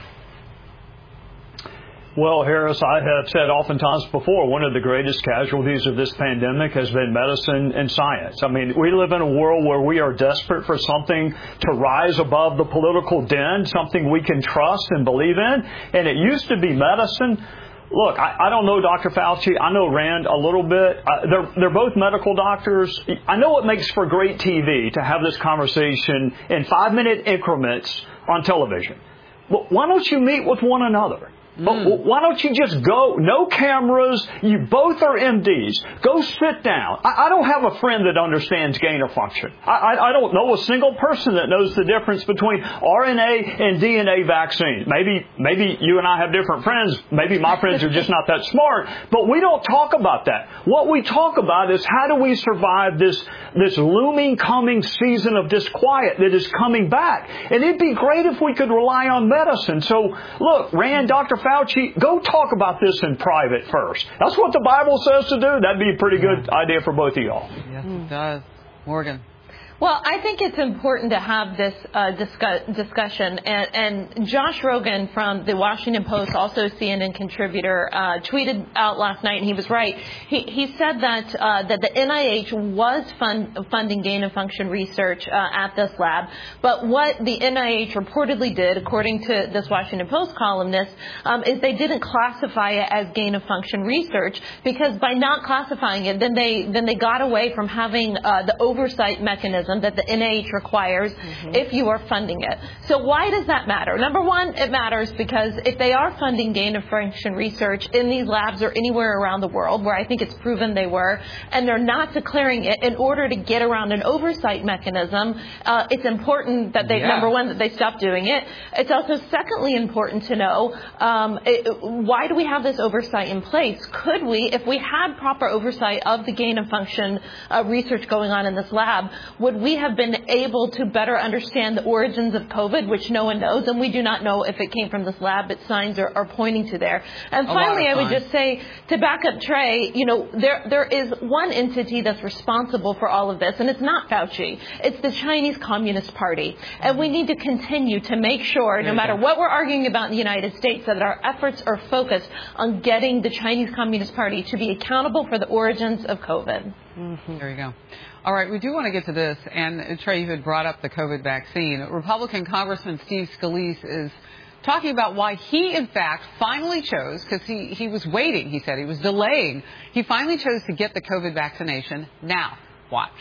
Well, Harris, I have said oftentimes before, one of the greatest casualties of this pandemic has been medicine and science. I mean, we live in a world where we are desperate for something to rise above the political den, something we can trust and believe in. And it used to be medicine. Look, I, I don't know Doctor Fauci. I know Rand a little bit. Uh, they're, they're both medical doctors. I know it makes for great T V to have this conversation in five-minute increments on television. But why don't you meet with one another? Mm. Why don't you just go? No cameras. You both are M Ds. Go sit down. I, I don't have a friend that understands gain of function. I, I, I don't know a single person that knows the difference between R N A and D N A vaccines. Maybe, maybe you and I have different friends. Maybe my friends are just not that smart. But we don't talk about that. What we talk about is how do we survive this, this looming coming season of disquiet that is coming back. And it'd be great if we could rely on medicine. So, look, Rand, Doctor Fauci, go talk about this in private first. That's what the Bible says to do. That'd be a pretty good idea for both of y'all. Yes, it does. Morgan. Well, I think it's important to have this uh, discuss, discussion. And, and Josh Rogan from the Washington Post, also C N N contributor, uh, tweeted out last night, and he was right. He, he said that uh, that the N I H was fund, funding gain-of-function research uh, at this lab. But what the N I H reportedly did, according to this Washington Post columnist, um, is they didn't classify it as gain-of-function research, because by not classifying it, then they then they got away from having uh, the oversight mechanism that the N I H requires mm-hmm. if you are funding it. So why does that matter? Number one, it matters because if they are funding gain-of-function research in these labs or anywhere around the world, where I think it's proven they were, and they're not declaring it in order to get around an oversight mechanism, uh, it's important that they, yeah. number one, that they stop doing it. It's also secondly important to know um, it, why do we have this oversight in place? Could we, if we had proper oversight of the gain-of-function uh, research going on in this lab, would we have been able to better understand the origins of COVID, which no one knows, and we do not know if it came from this lab, but signs are, are pointing to there. And finally, I would just say, to back up Trey, you know, there there is one entity that's responsible for all of this, and it's not Fauci. It's the Chinese Communist Party. And we need to continue to make sure, no matter what we're arguing about in the United States, that our efforts are focused on getting the Chinese Communist Party to be accountable for the origins of COVID. Mm-hmm. There you go. All right, we do want to get to this, and Trey, you had brought up the COVID vaccine. Republican Congressman Steve Scalise is talking about why he, in fact, finally chose, because he, he was waiting, he said, he was delaying, he finally chose to get the COVID vaccination now. Watch.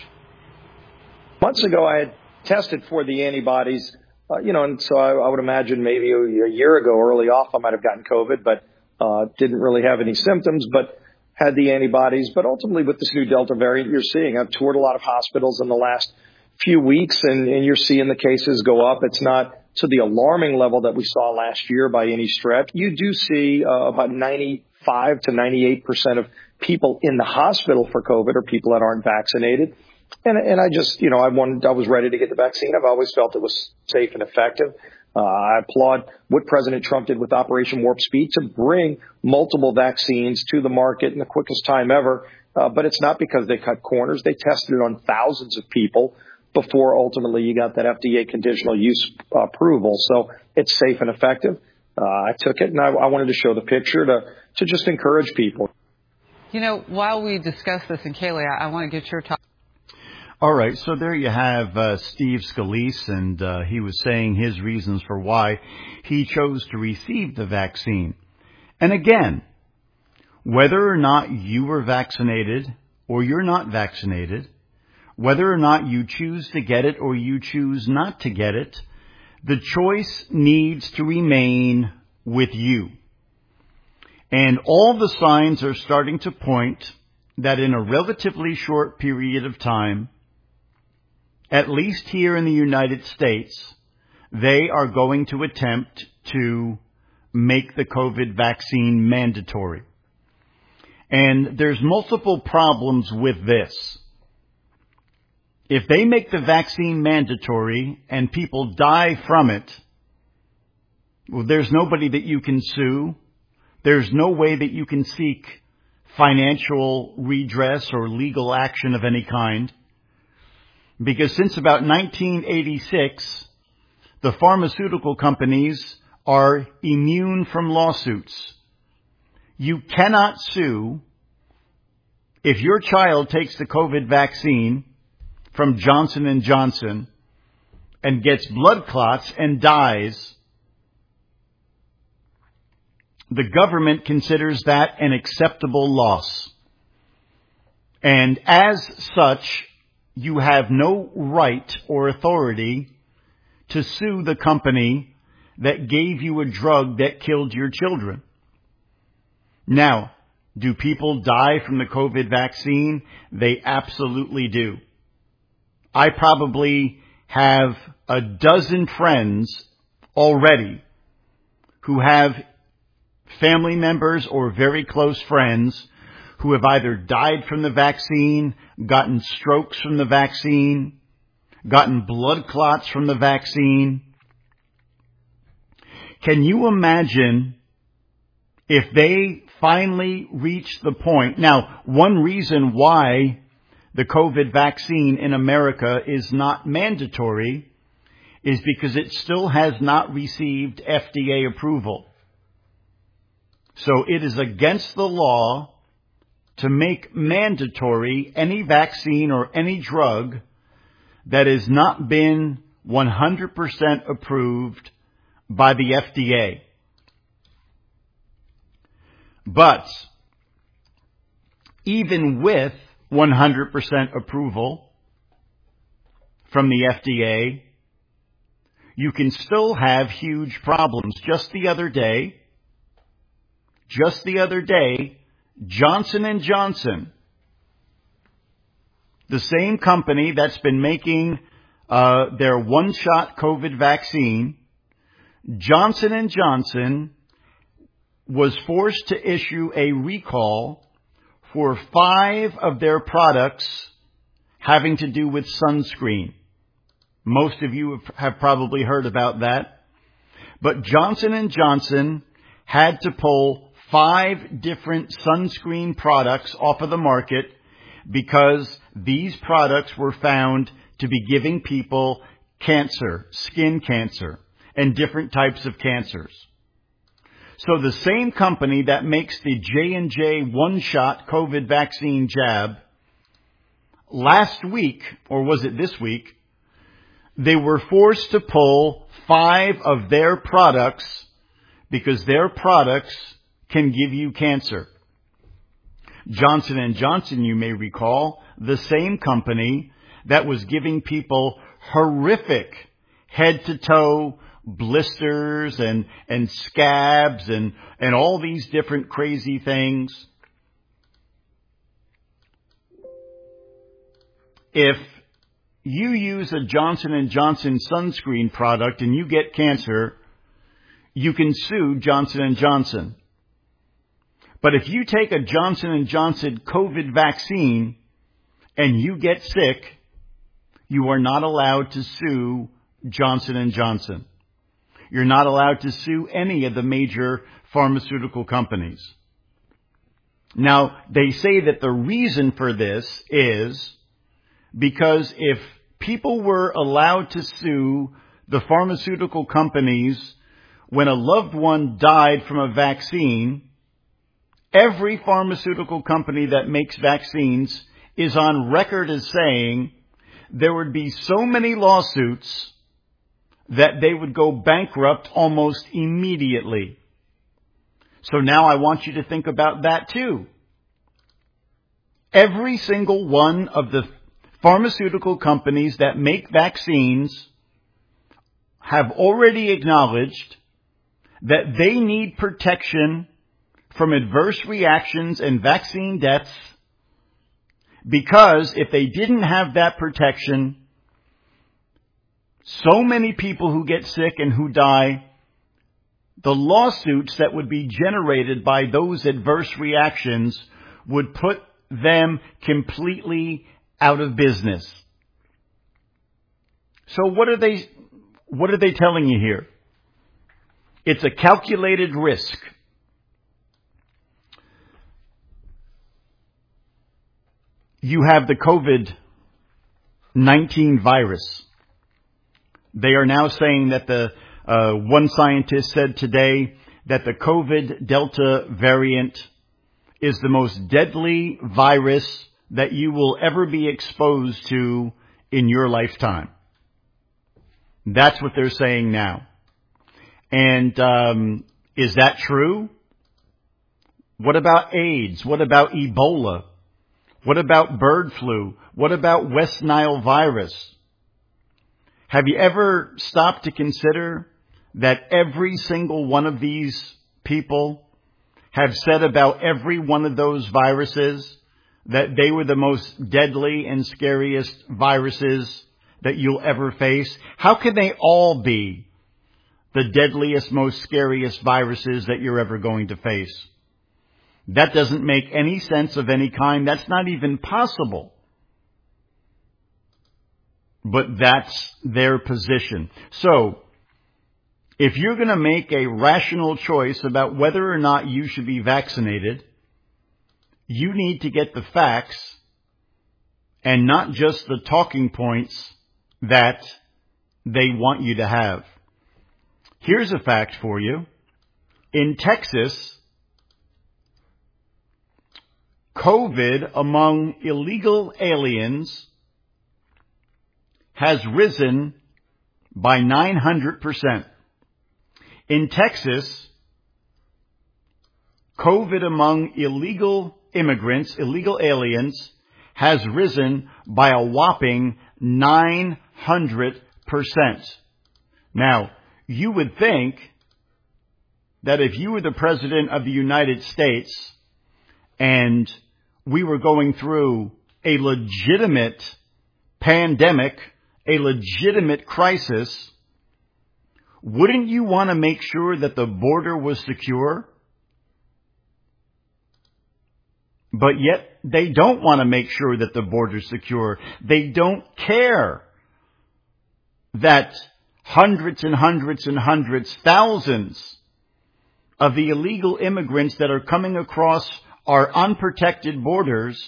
Months ago, I had tested for the antibodies, uh, you know, and so I, I would imagine maybe a year ago, early off, I might have gotten COVID, but uh, didn't really have any symptoms, but had the antibodies. But ultimately, with this new Delta variant you're seeing, I've toured a lot of hospitals in the last few weeks, and, and you're seeing the cases go up. It's not to the alarming level that we saw last year by any stretch. You do see uh, about ninety-five to ninety-eight percent of people in the hospital for COVID are people that aren't vaccinated. And, and I just, you know, I wanted, I was ready to get the vaccine. I've always felt it was safe and effective. Uh, I applaud what President Trump did with Operation Warp Speed to bring multiple vaccines to the market in the quickest time ever. Uh, but it's not because they cut corners. They tested it on thousands of people before ultimately you got that F D A conditional use uh, approval. So it's safe and effective. Uh, I took it, and I, I wanted to show the picture to, to just encourage people. You know, while we discuss this, and Kaylee, I, I want to get your talk. All right, so there you have uh, Steve Scalise, and uh, he was saying his reasons for why he chose to receive the vaccine. And again, whether or not you were vaccinated or you're not vaccinated, whether or not you choose to get it or you choose not to get it, the choice needs to remain with you. And all the signs are starting to point that in a relatively short period of time, at least here in the United States, they are going to attempt to make the COVID vaccine mandatory. And there's multiple problems with this. If they make the vaccine mandatory and people die from it, well, there's nobody that you can sue. There's no way that you can seek financial redress or legal action of any kind. Because since about nineteen eighty-six, the pharmaceutical companies are immune from lawsuits. You cannot sue if your child takes the COVID vaccine from Johnson and Johnson and gets blood clots and dies. The government considers that an acceptable loss. And as such, you have no right or authority to sue the company that gave you a drug that killed your children. Now, do people die from the COVID vaccine? They absolutely do. I probably have a dozen friends already who have family members or very close friends who have either died from the vaccine, gotten strokes from the vaccine, gotten blood clots from the vaccine. Can you imagine if they finally reach the point? Now, one reason why the COVID vaccine in America is not mandatory is because it still has not received F D A approval. So it is against the law to make mandatory any vaccine or any drug that has not been one hundred percent approved by the F D A. But even with one hundred percent approval from the F D A, you can still have huge problems. Just the other day, just the other day, Johnson and Johnson, the same company that's been making uh, their one-shot COVID vaccine, Johnson and Johnson was forced to issue a recall for five of their products having to do with sunscreen. Most of you have probably heard about that. But Johnson and Johnson had to pull five different sunscreen products off of the market because these products were found to be giving people cancer, skin cancer, and different types of cancers. So the same company that makes the J and J one-shot COVID vaccine jab, last week, or was it this week, they were forced to pull five of their products because their products can give you cancer. Johnson and Johnson, you may recall, the same company that was giving people horrific head-to-toe blisters and, and scabs and, and all these different crazy things. If you use a Johnson and Johnson sunscreen product and you get cancer, you can sue Johnson and Johnson. But if you take a Johnson and Johnson COVID vaccine and you get sick, you are not allowed to sue Johnson and Johnson. You're not allowed to sue any of the major pharmaceutical companies. Now, they say that the reason for this is because if people were allowed to sue the pharmaceutical companies when a loved one died from a vaccine, every pharmaceutical company that makes vaccines is on record as saying there would be so many lawsuits that they would go bankrupt almost immediately. So now I want you to think about that too. Every single one of the pharmaceutical companies that make vaccines have already acknowledged that they need protection from adverse reactions and vaccine deaths, because if they didn't have that protection, so many people who get sick and who die, the lawsuits that would be generated by those adverse reactions would put them completely out of business. So what are they, what are they telling you here? It's a calculated risk. You have the COVID nineteen virus. They are now saying that the, uh, one scientist said today that the COVID Delta variant is the most deadly virus that you will ever be exposed to in your lifetime. That's what they're saying now. And um, is that true? What about AIDS? What about Ebola? What about bird flu? What about West Nile virus? Have you ever stopped to consider that every single one of these people have said about every one of those viruses that they were the most deadly and scariest viruses that you'll ever face? How can they all be the deadliest, most scariest viruses that you're ever going to face? That doesn't make any sense of any kind. That's not even possible. But that's their position. So, if you're going to make a rational choice about whether or not you should be vaccinated, you need to get the facts and not just the talking points that they want you to have. Here's a fact for you. In Texas, COVID among illegal aliens has risen by nine hundred percent. In Texas, COVID among illegal immigrants, illegal aliens, has risen by a whopping nine hundred percent. Now, you would think that if you were the President of the United States and we were going through a legitimate pandemic, a legitimate crisis, wouldn't you want to make sure that the border was secure? But yet they don't want to make sure that the border's secure. They don't care that hundreds and hundreds and hundreds, thousands of the illegal immigrants that are coming across our unprotected borders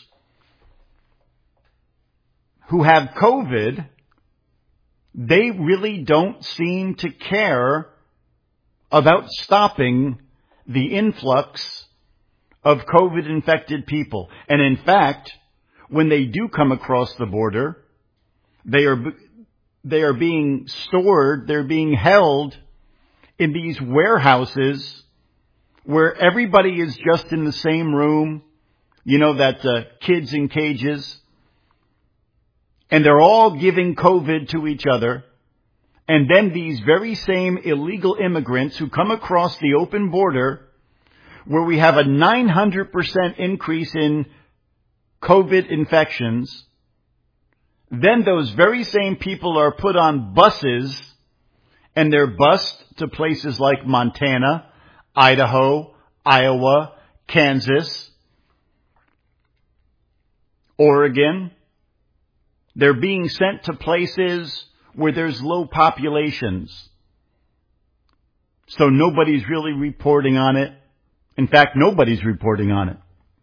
who have COVID, they really don't seem to care about stopping the influx of COVID-infected people. And in fact, when they do come across the border, they are they are being stored, they're being held in these warehouses where everybody is just in the same room, you know, that uh, kids in cages, and they're all giving COVID to each other. And then these very same illegal immigrants who come across the open border, where we have a nine hundred percent increase in COVID infections, then those very same people are put on buses and they're bused to places like Montana, Idaho, Iowa, Kansas, Oregon. They're being sent to places where there's low populations. So nobody's really reporting on it. In fact, nobody's reporting on it.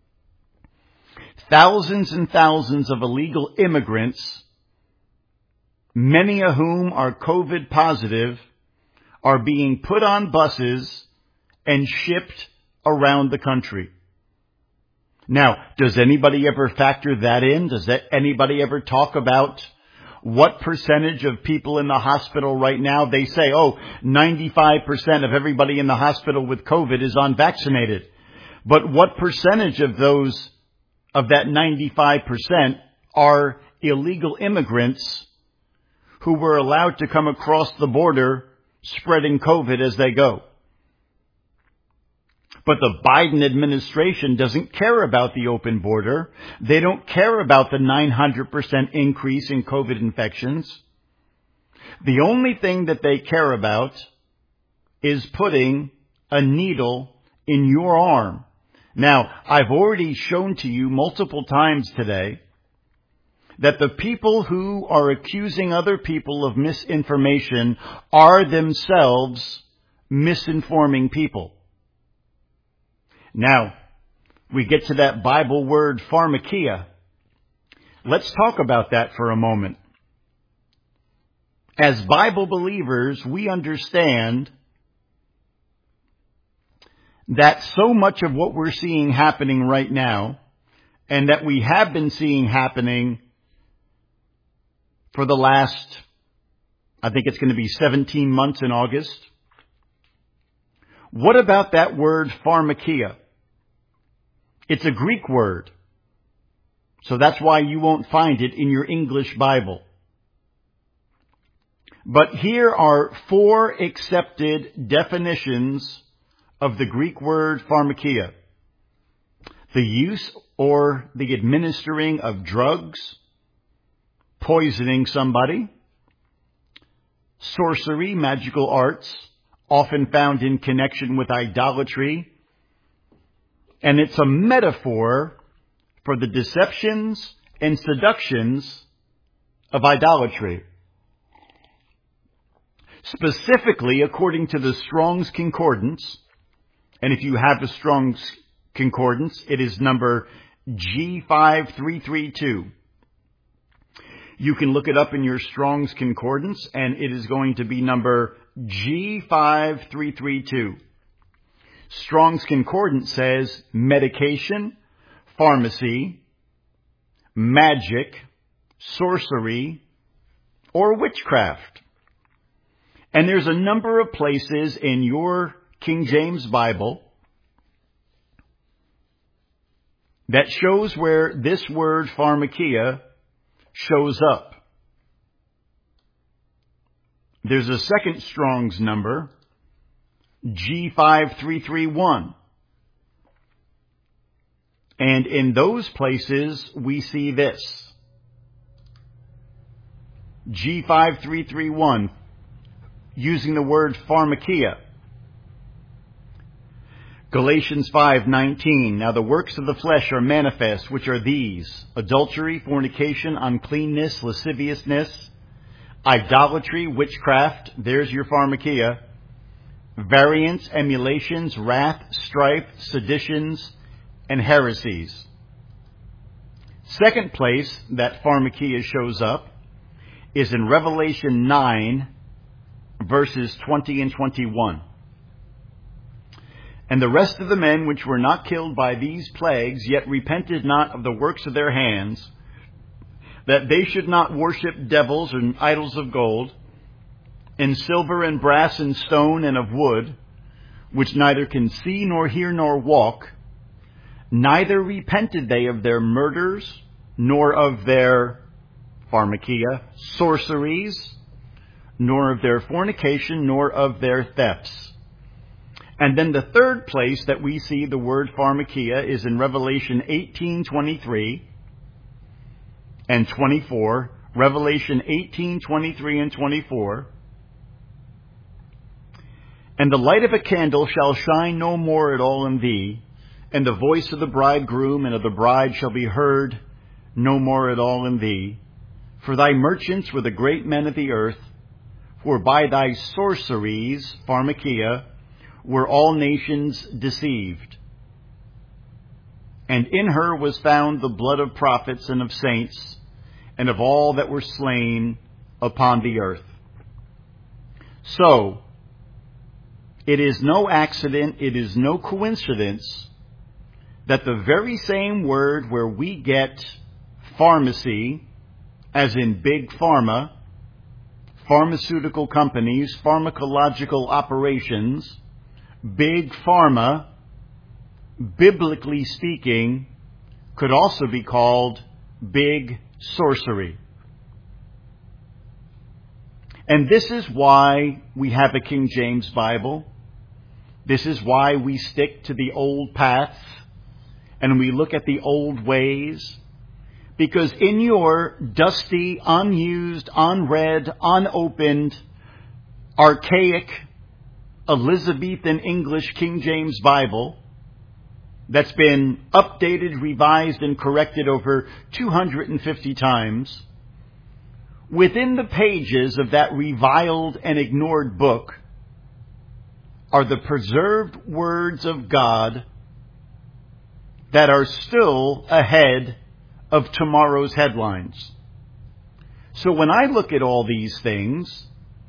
Thousands and thousands of illegal immigrants, many of whom are COVID positive, are being put on buses and shipped around the country. Now, does anybody ever factor that in? Does that, anybody ever talk about what percentage of people in the hospital right now? They say, oh, ninety-five percent of everybody in the hospital with COVID is unvaccinated. But what percentage of those, of that ninety-five percent, are illegal immigrants who were allowed to come across the border spreading COVID as they go? But the Biden administration doesn't care about the open border. They don't care about the nine hundred percent increase in COVID infections. The only thing that they care about is putting a needle in your arm. Now, I've already shown to you multiple times today that the people who are accusing other people of misinformation are themselves misinforming people. Now, we get to that Bible word pharmakia. Let's talk about that for a moment. As Bible believers, we understand that so much of what we're seeing happening right now, and that we have been seeing happening for the last, I think it's going to be seventeen months in August. What about that word pharmakia? It's a Greek word, so that's why you won't find it in your English Bible. But here are four accepted definitions of the Greek word pharmakia. The use or the administering of drugs, poisoning somebody, sorcery, magical arts, often found in connection with idolatry, and it's a metaphor for the deceptions and seductions of idolatry. Specifically, according to the Strong's Concordance, and if you have the Strong's Concordance, it is number G five three three two. You can look it up in your Strong's Concordance, and it is going to be number G five three three two. Strong's Concordance says medication, pharmacy, magic, sorcery, or witchcraft. And there's a number of places in your King James Bible that shows where this word pharmakia shows up. There's a second Strong's number, G five three three one. And in those places, we see this. G five three three one, using the word pharmakia. Galatians five nineteen. Now the works of the flesh are manifest, which are these: adultery, fornication, uncleanness, lasciviousness, idolatry, witchcraft, there's your pharmakia, variance, emulations, wrath, strife, seditions, and heresies. Second place that pharmakia shows up is in Revelation nine, verses twenty and twenty-one. And the rest of the men which were not killed by these plagues, yet repented not of the works of their hands, that they should not worship devils and idols of gold, and silver and brass and stone and of wood, which neither can see nor hear nor walk, neither repented they of their murders, nor of their pharmakia, sorceries, nor of their fornication, nor of their thefts. And then the third place that we see the word pharmakia is in Revelation eighteen twenty-three and twenty-four. Revelation eighteen twenty-three and twenty-four. And the light of a candle shall shine no more at all in thee, and the voice of the bridegroom and of the bride shall be heard no more at all in thee. For thy merchants were the great men of the earth, for by thy sorceries, pharmakia, were all nations deceived. And in her was found the blood of prophets and of saints, and of all that were slain upon the earth. So, it is no accident, it is no coincidence, that the very same word where we get pharmacy, as in big pharma, pharmaceutical companies, pharmacological operations, big pharma, biblically speaking, could also be called big sorcery. And this is why we have a King James Bible. This is why we stick to the old paths and we look at the old ways. Because in your dusty, unused, unread, unopened, archaic Elizabethan English King James Bible that's been updated, revised, and corrected over two hundred fifty times, within the pages of that reviled and ignored book are the preserved words of God that are still ahead of tomorrow's headlines. So when I look at all these things,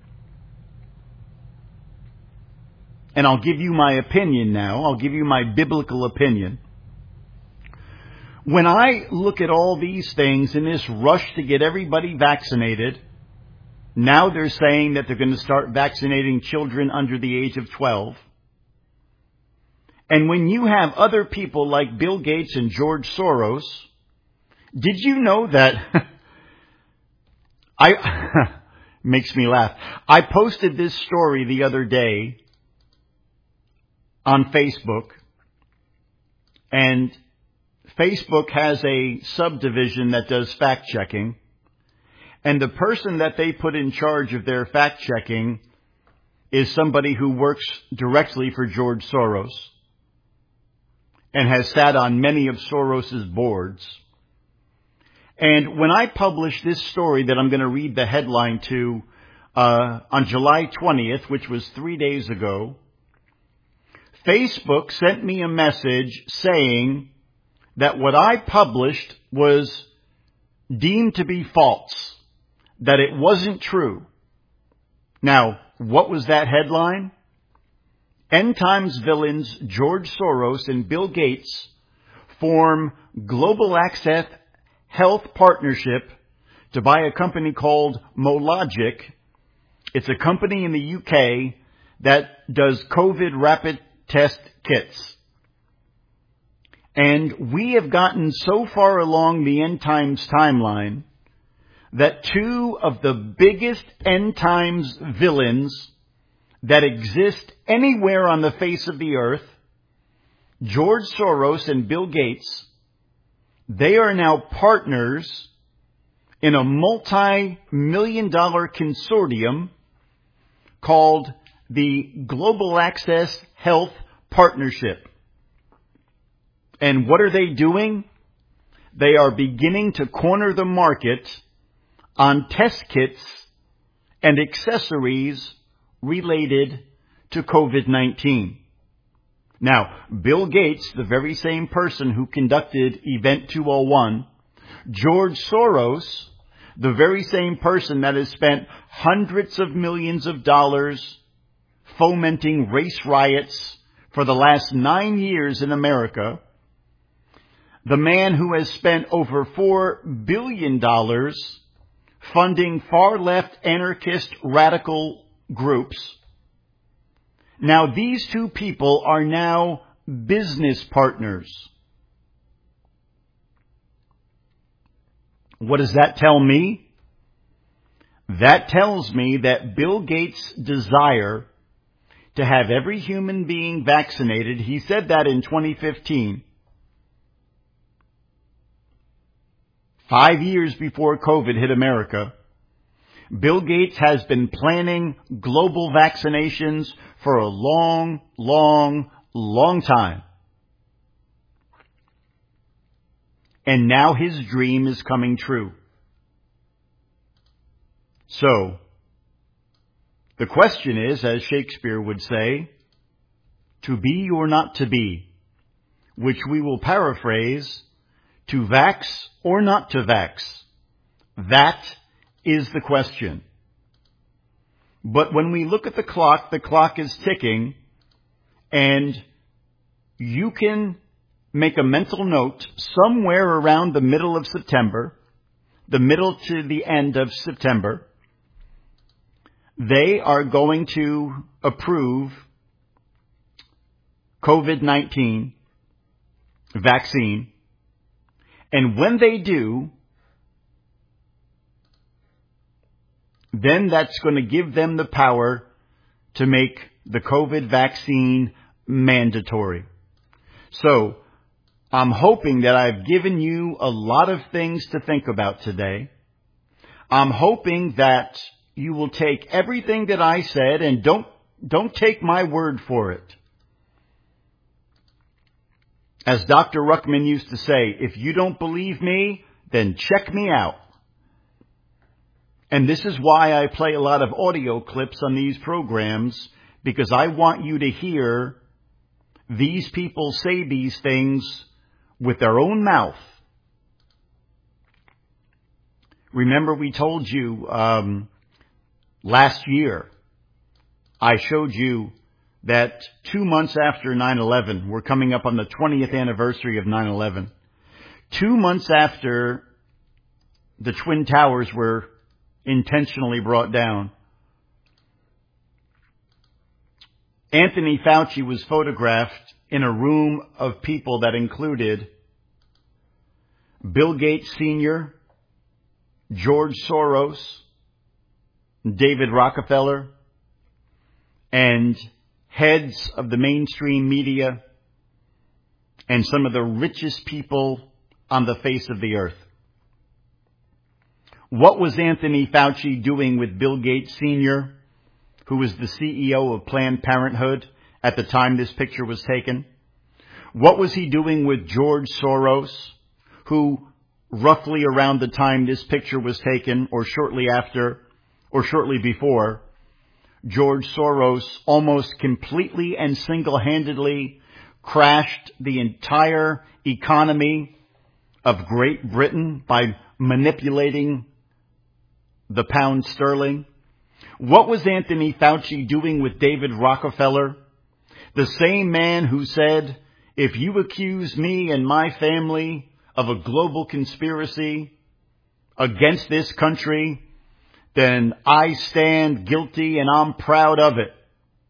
and I'll give you my opinion now, I'll give you my biblical opinion. When I look at all these things in this rush to get everybody vaccinated, now they're saying that they're going to start vaccinating children under the age of twelve. And when you have other people like Bill Gates and George Soros, did you know that I makes me laugh. I posted this story the other day on Facebook, and Facebook has a subdivision that does fact checking, and the person that they put in charge of their fact checking is somebody who works directly for George Soros and has sat on many of Soros's boards. And when I published this story that I'm going to read the headline to uh, on July twentieth, which was three days ago, Facebook sent me a message saying that what I published was deemed to be false, that it wasn't true. Now, what was that headline? End Times villains George Soros and Bill Gates form Global Access Health Partnership to buy a company called Mologic. It's a company in the U K that does COVID rapid test kits. And we have gotten so far along the End Times timeline that two of the biggest End Times villains that exist anywhere on the face of the earth, George Soros and Bill Gates, they are now partners in a multi-million dollar consortium called the Global Access Health Partnership. And what are they doing? They are beginning to corner the market on test kits and accessories related to COVID nineteen. Now, Bill Gates, the very same person who conducted Event two oh one, George Soros, the very same person that has spent hundreds of millions of dollars fomenting race riots for the last nine years in America, the man who has spent over four billion dollars funding far-left anarchist radical groups. Now, these two people are now business partners. What does that tell me? That tells me that Bill Gates' desire to have every human being vaccinated, he said that in twenty fifteen, five years before COVID hit America. Bill Gates has been planning global vaccinations for a long, long, long time. And now his dream is coming true. So, the question is, as Shakespeare would say, to be or not to be, which we will paraphrase, to vax or not to vax. That is the question. But when we look at the clock, the clock is ticking, and you can make a mental note somewhere around the middle of September, the middle to the end of September, they are going to approve COVID nineteen vaccine. And when they do, then that's going to give them the power to make the COVID vaccine mandatory. So, I'm hoping that I've given you a lot of things to think about today. I'm hoping that you will take everything that I said and don't, don't take my word for it. As Doctor Ruckman used to say, if you don't believe me, then check me out. And this is why I play a lot of audio clips on these programs, because I want you to hear these people say these things with their own mouth. Remember, we told you um, last year, I showed you that two months after nine eleven, we're coming up on the twentieth anniversary of nine eleven, two months after the Twin Towers were intentionally brought down, Anthony Fauci was photographed in a room of people that included Bill Gates Senior, George Soros, David Rockefeller, and heads of the mainstream media and some of the richest people on the face of the earth. What was Anthony Fauci doing with Bill Gates Senior, who was the C E O of Planned Parenthood at the time this picture was taken? What was he doing with George Soros, who roughly around the time this picture was taken, or shortly after, or shortly before, George Soros almost completely and single-handedly crashed the entire economy of Great Britain by manipulating the pound sterling? What was Anthony Fauci doing with David Rockefeller, the same man who said, if you accuse me and my family of a global conspiracy against this country, then I stand guilty and I'm proud of it.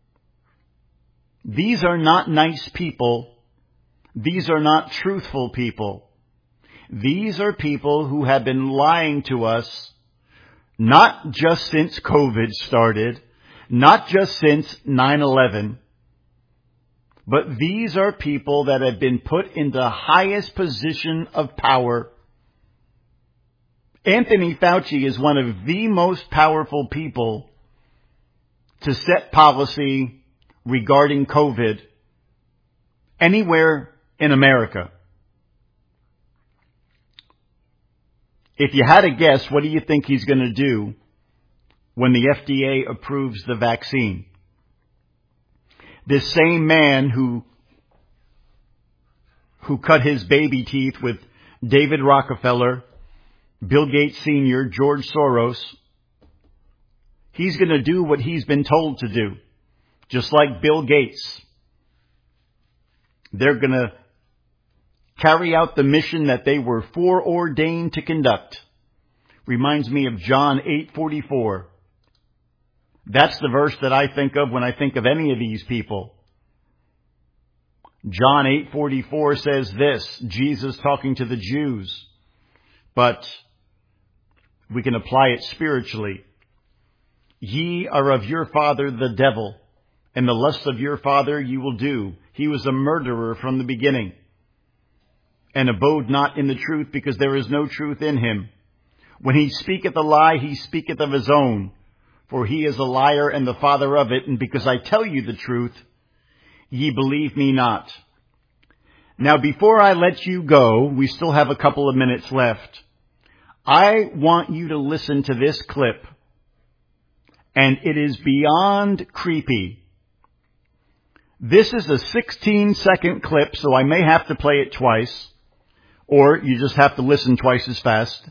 These are not nice people. These are not truthful people. These are people who have been lying to us, not just since COVID started, not just since nine eleven, but these are people that have been put in the highest position of power. Anthony Fauci is one of the most powerful people to set policy regarding COVID anywhere in America. If you had a guess, what do you think he's going to do when the F D A approves the vaccine? This same man who who cut his baby teeth with David Rockefeller, Bill Gates Senior, George Soros, he's going to do what he's been told to do. Just like Bill Gates. They're going to carry out the mission that they were foreordained to conduct. Reminds me of John eight forty-four. That's the verse that I think of when I think of any of these people. John eight forty-four says this, Jesus talking to the Jews, but we can apply it spiritually. Ye are of your father the devil, and the lusts of your father you will do. He was a murderer from the beginning, and abode not in the truth, because there is no truth in him. When he speaketh a lie, he speaketh of his own, for he is a liar and the father of it, and because I tell you the truth, ye believe me not. Now, before I let you go, we still have a couple of minutes left. I want you to listen to this clip, and it is beyond creepy. This is a sixteen second clip, so I may have to play it twice, or you just have to listen twice as fast.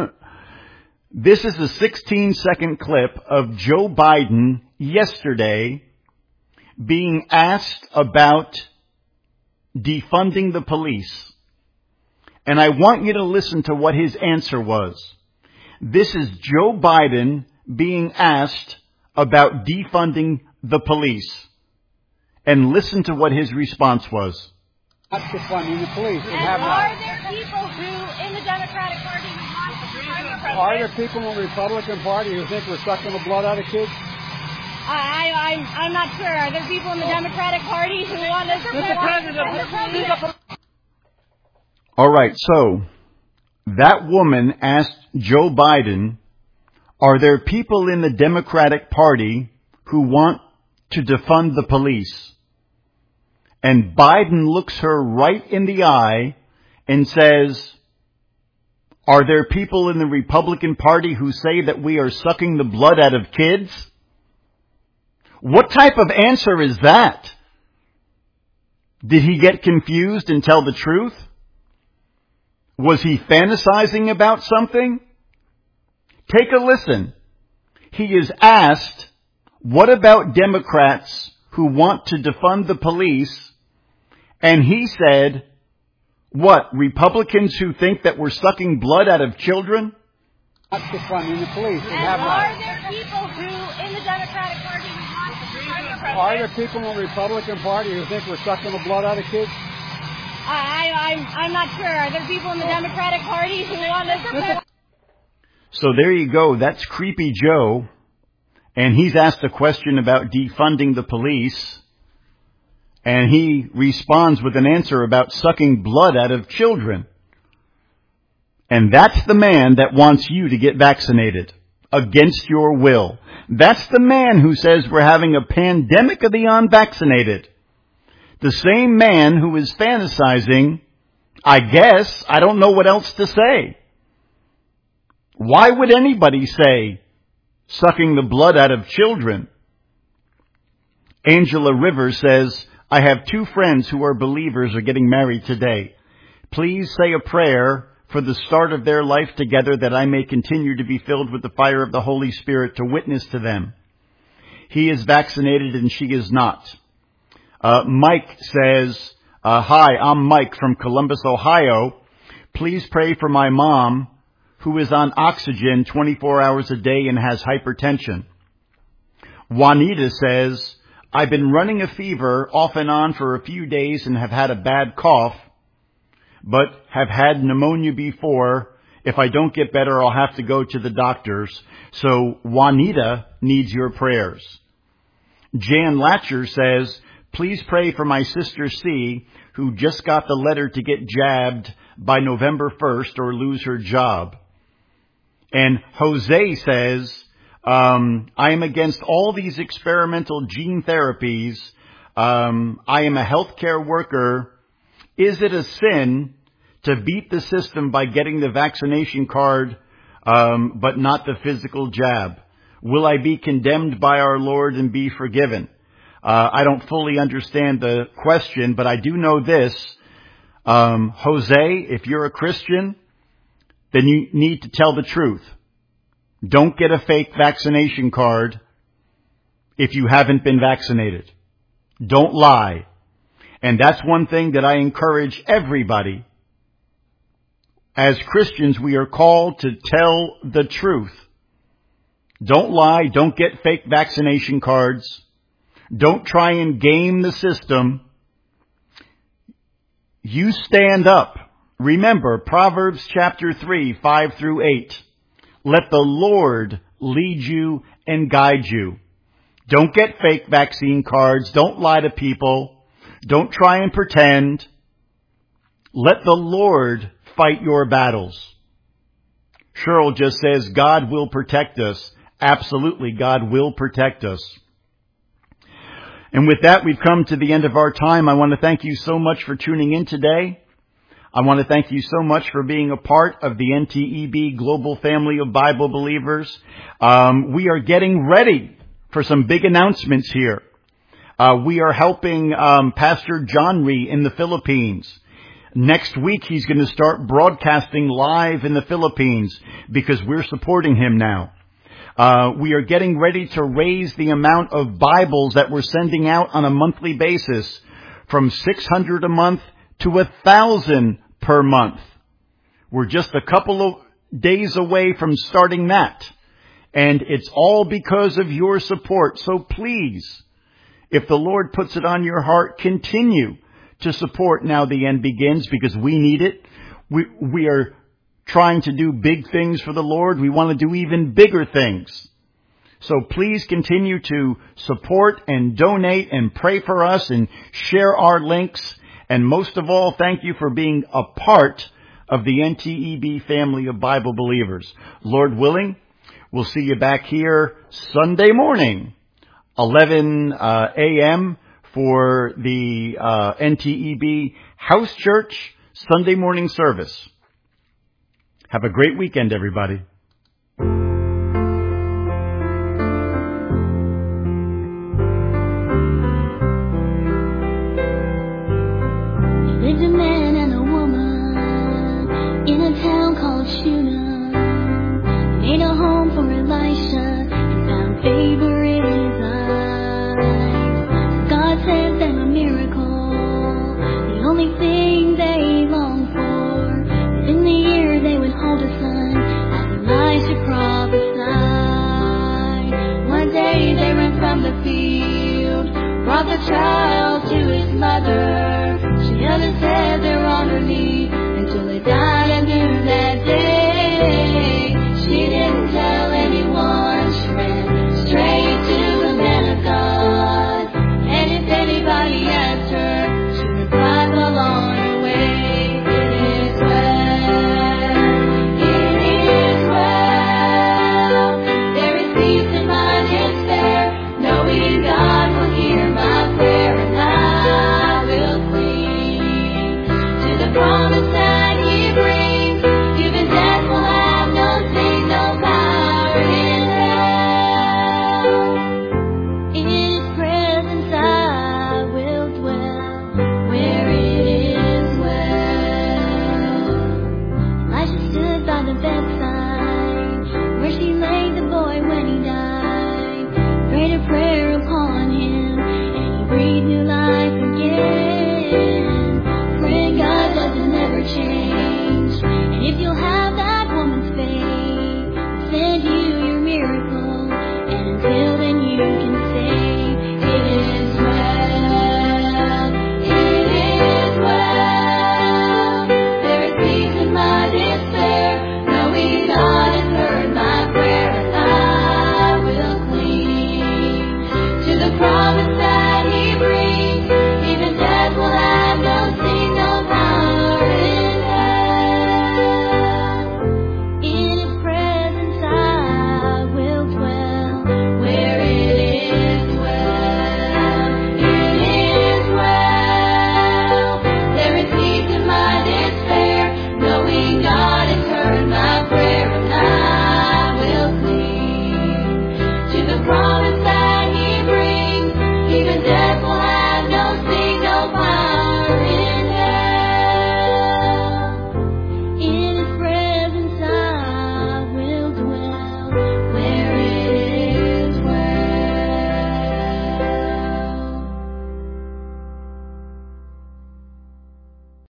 This is a sixteen second clip of Joe Biden yesterday being asked about defunding the police. And I want you to listen to what his answer was. This is Joe Biden being asked about defunding the police. And listen to what his response was. Not defunding the police. And are not. There people who, in the Democratic Party, who want to defund the president? Are there people in the Republican Party who think we're sucking the blood out of kids? I, I, I'm, I'm not sure. Are there people in the Democratic Party who want to defund the president? All right, so that woman asked Joe Biden, are there people in the Democratic Party who want to defund the police? And Biden looks her right in the eye and says, are there people in the Republican Party who say that we are sucking the blood out of kids? What type of answer is that? Did he get confused and tell the truth? Was he fantasizing about something? Take a listen. He is asked, what about Democrats who want to defund the police? And he said, what, Republicans who think that we're sucking blood out of children? Not defunding the police. And are not. There people who, in the Democratic Party, who want to defund the president? Are there people in the Republican Party who think we're sucking the blood out of kids? I, I'm, I'm not sure. Are there people in the Democratic Party who want to... So there you go. That's Creepy Joe. And he's asked a question about defunding the police. And he responds with an answer about sucking blood out of children. And that's the man that wants you to get vaccinated against your will. That's the man who says we're having a pandemic of the unvaccinated. The same man who is fantasizing, I guess, I don't know what else to say. Why would anybody say sucking the blood out of children? Angela Rivers says, I have two friends who are believers are getting married today. Please say a prayer for the start of their life together that I may continue to be filled with the fire of the Holy Spirit to witness to them. He is vaccinated and she is not. Uh, Mike says, uh, hi, I'm Mike from Columbus, Ohio. Please pray for my mom who is on oxygen twenty-four hours a day and has hypertension. Juanita says, I've been running a fever off and on for a few days and have had a bad cough, but have had pneumonia before. If I don't get better, I'll have to go to the doctors. So Juanita needs your prayers. Jan Latcher says, please pray for my sister C, who just got the letter to get jabbed by November first or lose her job. And Jose says, um, I am against all these experimental gene therapies. Um, I am a healthcare worker. Is it a sin to beat the system by getting the vaccination card, um, but not the physical jab? Will I be condemned by our Lord and be forgiven? Uh, I don't fully understand the question, but I do know this. Um, Jose, if you're a Christian, then you need to tell the truth. Don't get a fake vaccination card if you haven't been vaccinated. Don't lie. And that's one thing that I encourage everybody. As Christians, we are called to tell the truth. Don't lie. Don't get fake vaccination cards. Don't try and game the system. You stand up. Remember Proverbs chapter three, five through eight. Let the Lord lead you and guide you. Don't get fake vaccine cards. Don't lie to people. Don't try and pretend. Let the Lord fight your battles. Cheryl just says God will protect us. Absolutely, God will protect us. And with that, we've come to the end of our time. I want to thank you so much for tuning in today. I want to thank you so much for being a part of the N T E B Global Family of Bible Believers. Um, we are getting ready for some big announcements here. Uh, we are helping um, Pastor John Rhee in the Philippines. Next week, he's going to start broadcasting live in the Philippines because we're supporting him now. Uh, we are getting ready to raise the amount of Bibles that we're sending out on a monthly basis from six hundred a month to one thousand per month. We're just a couple of days away from starting that. And it's all because of your support. So please, if the Lord puts it on your heart, continue to support Now the End Begins, because we need it. We, we are trying to do big things for the Lord. We want to do even bigger things. So please continue to support and donate and pray for us and share our links. And most of all, thank you for being a part of the N T E B family of Bible believers. Lord willing, we'll see you back here Sunday morning, eleven a.m. for the uh, N T E B House Church Sunday morning service. Have a great weekend, everybody. Lived a man and a woman in a town called Shunem. Made a home for Elisha and found favor in his eyes. God sent them a miracle, the only thing they longed for. Within the year they would hold a son, as Elisha prophesied. One day they ran from the field, brought the child to his mother. She held his head there on her knee until it died.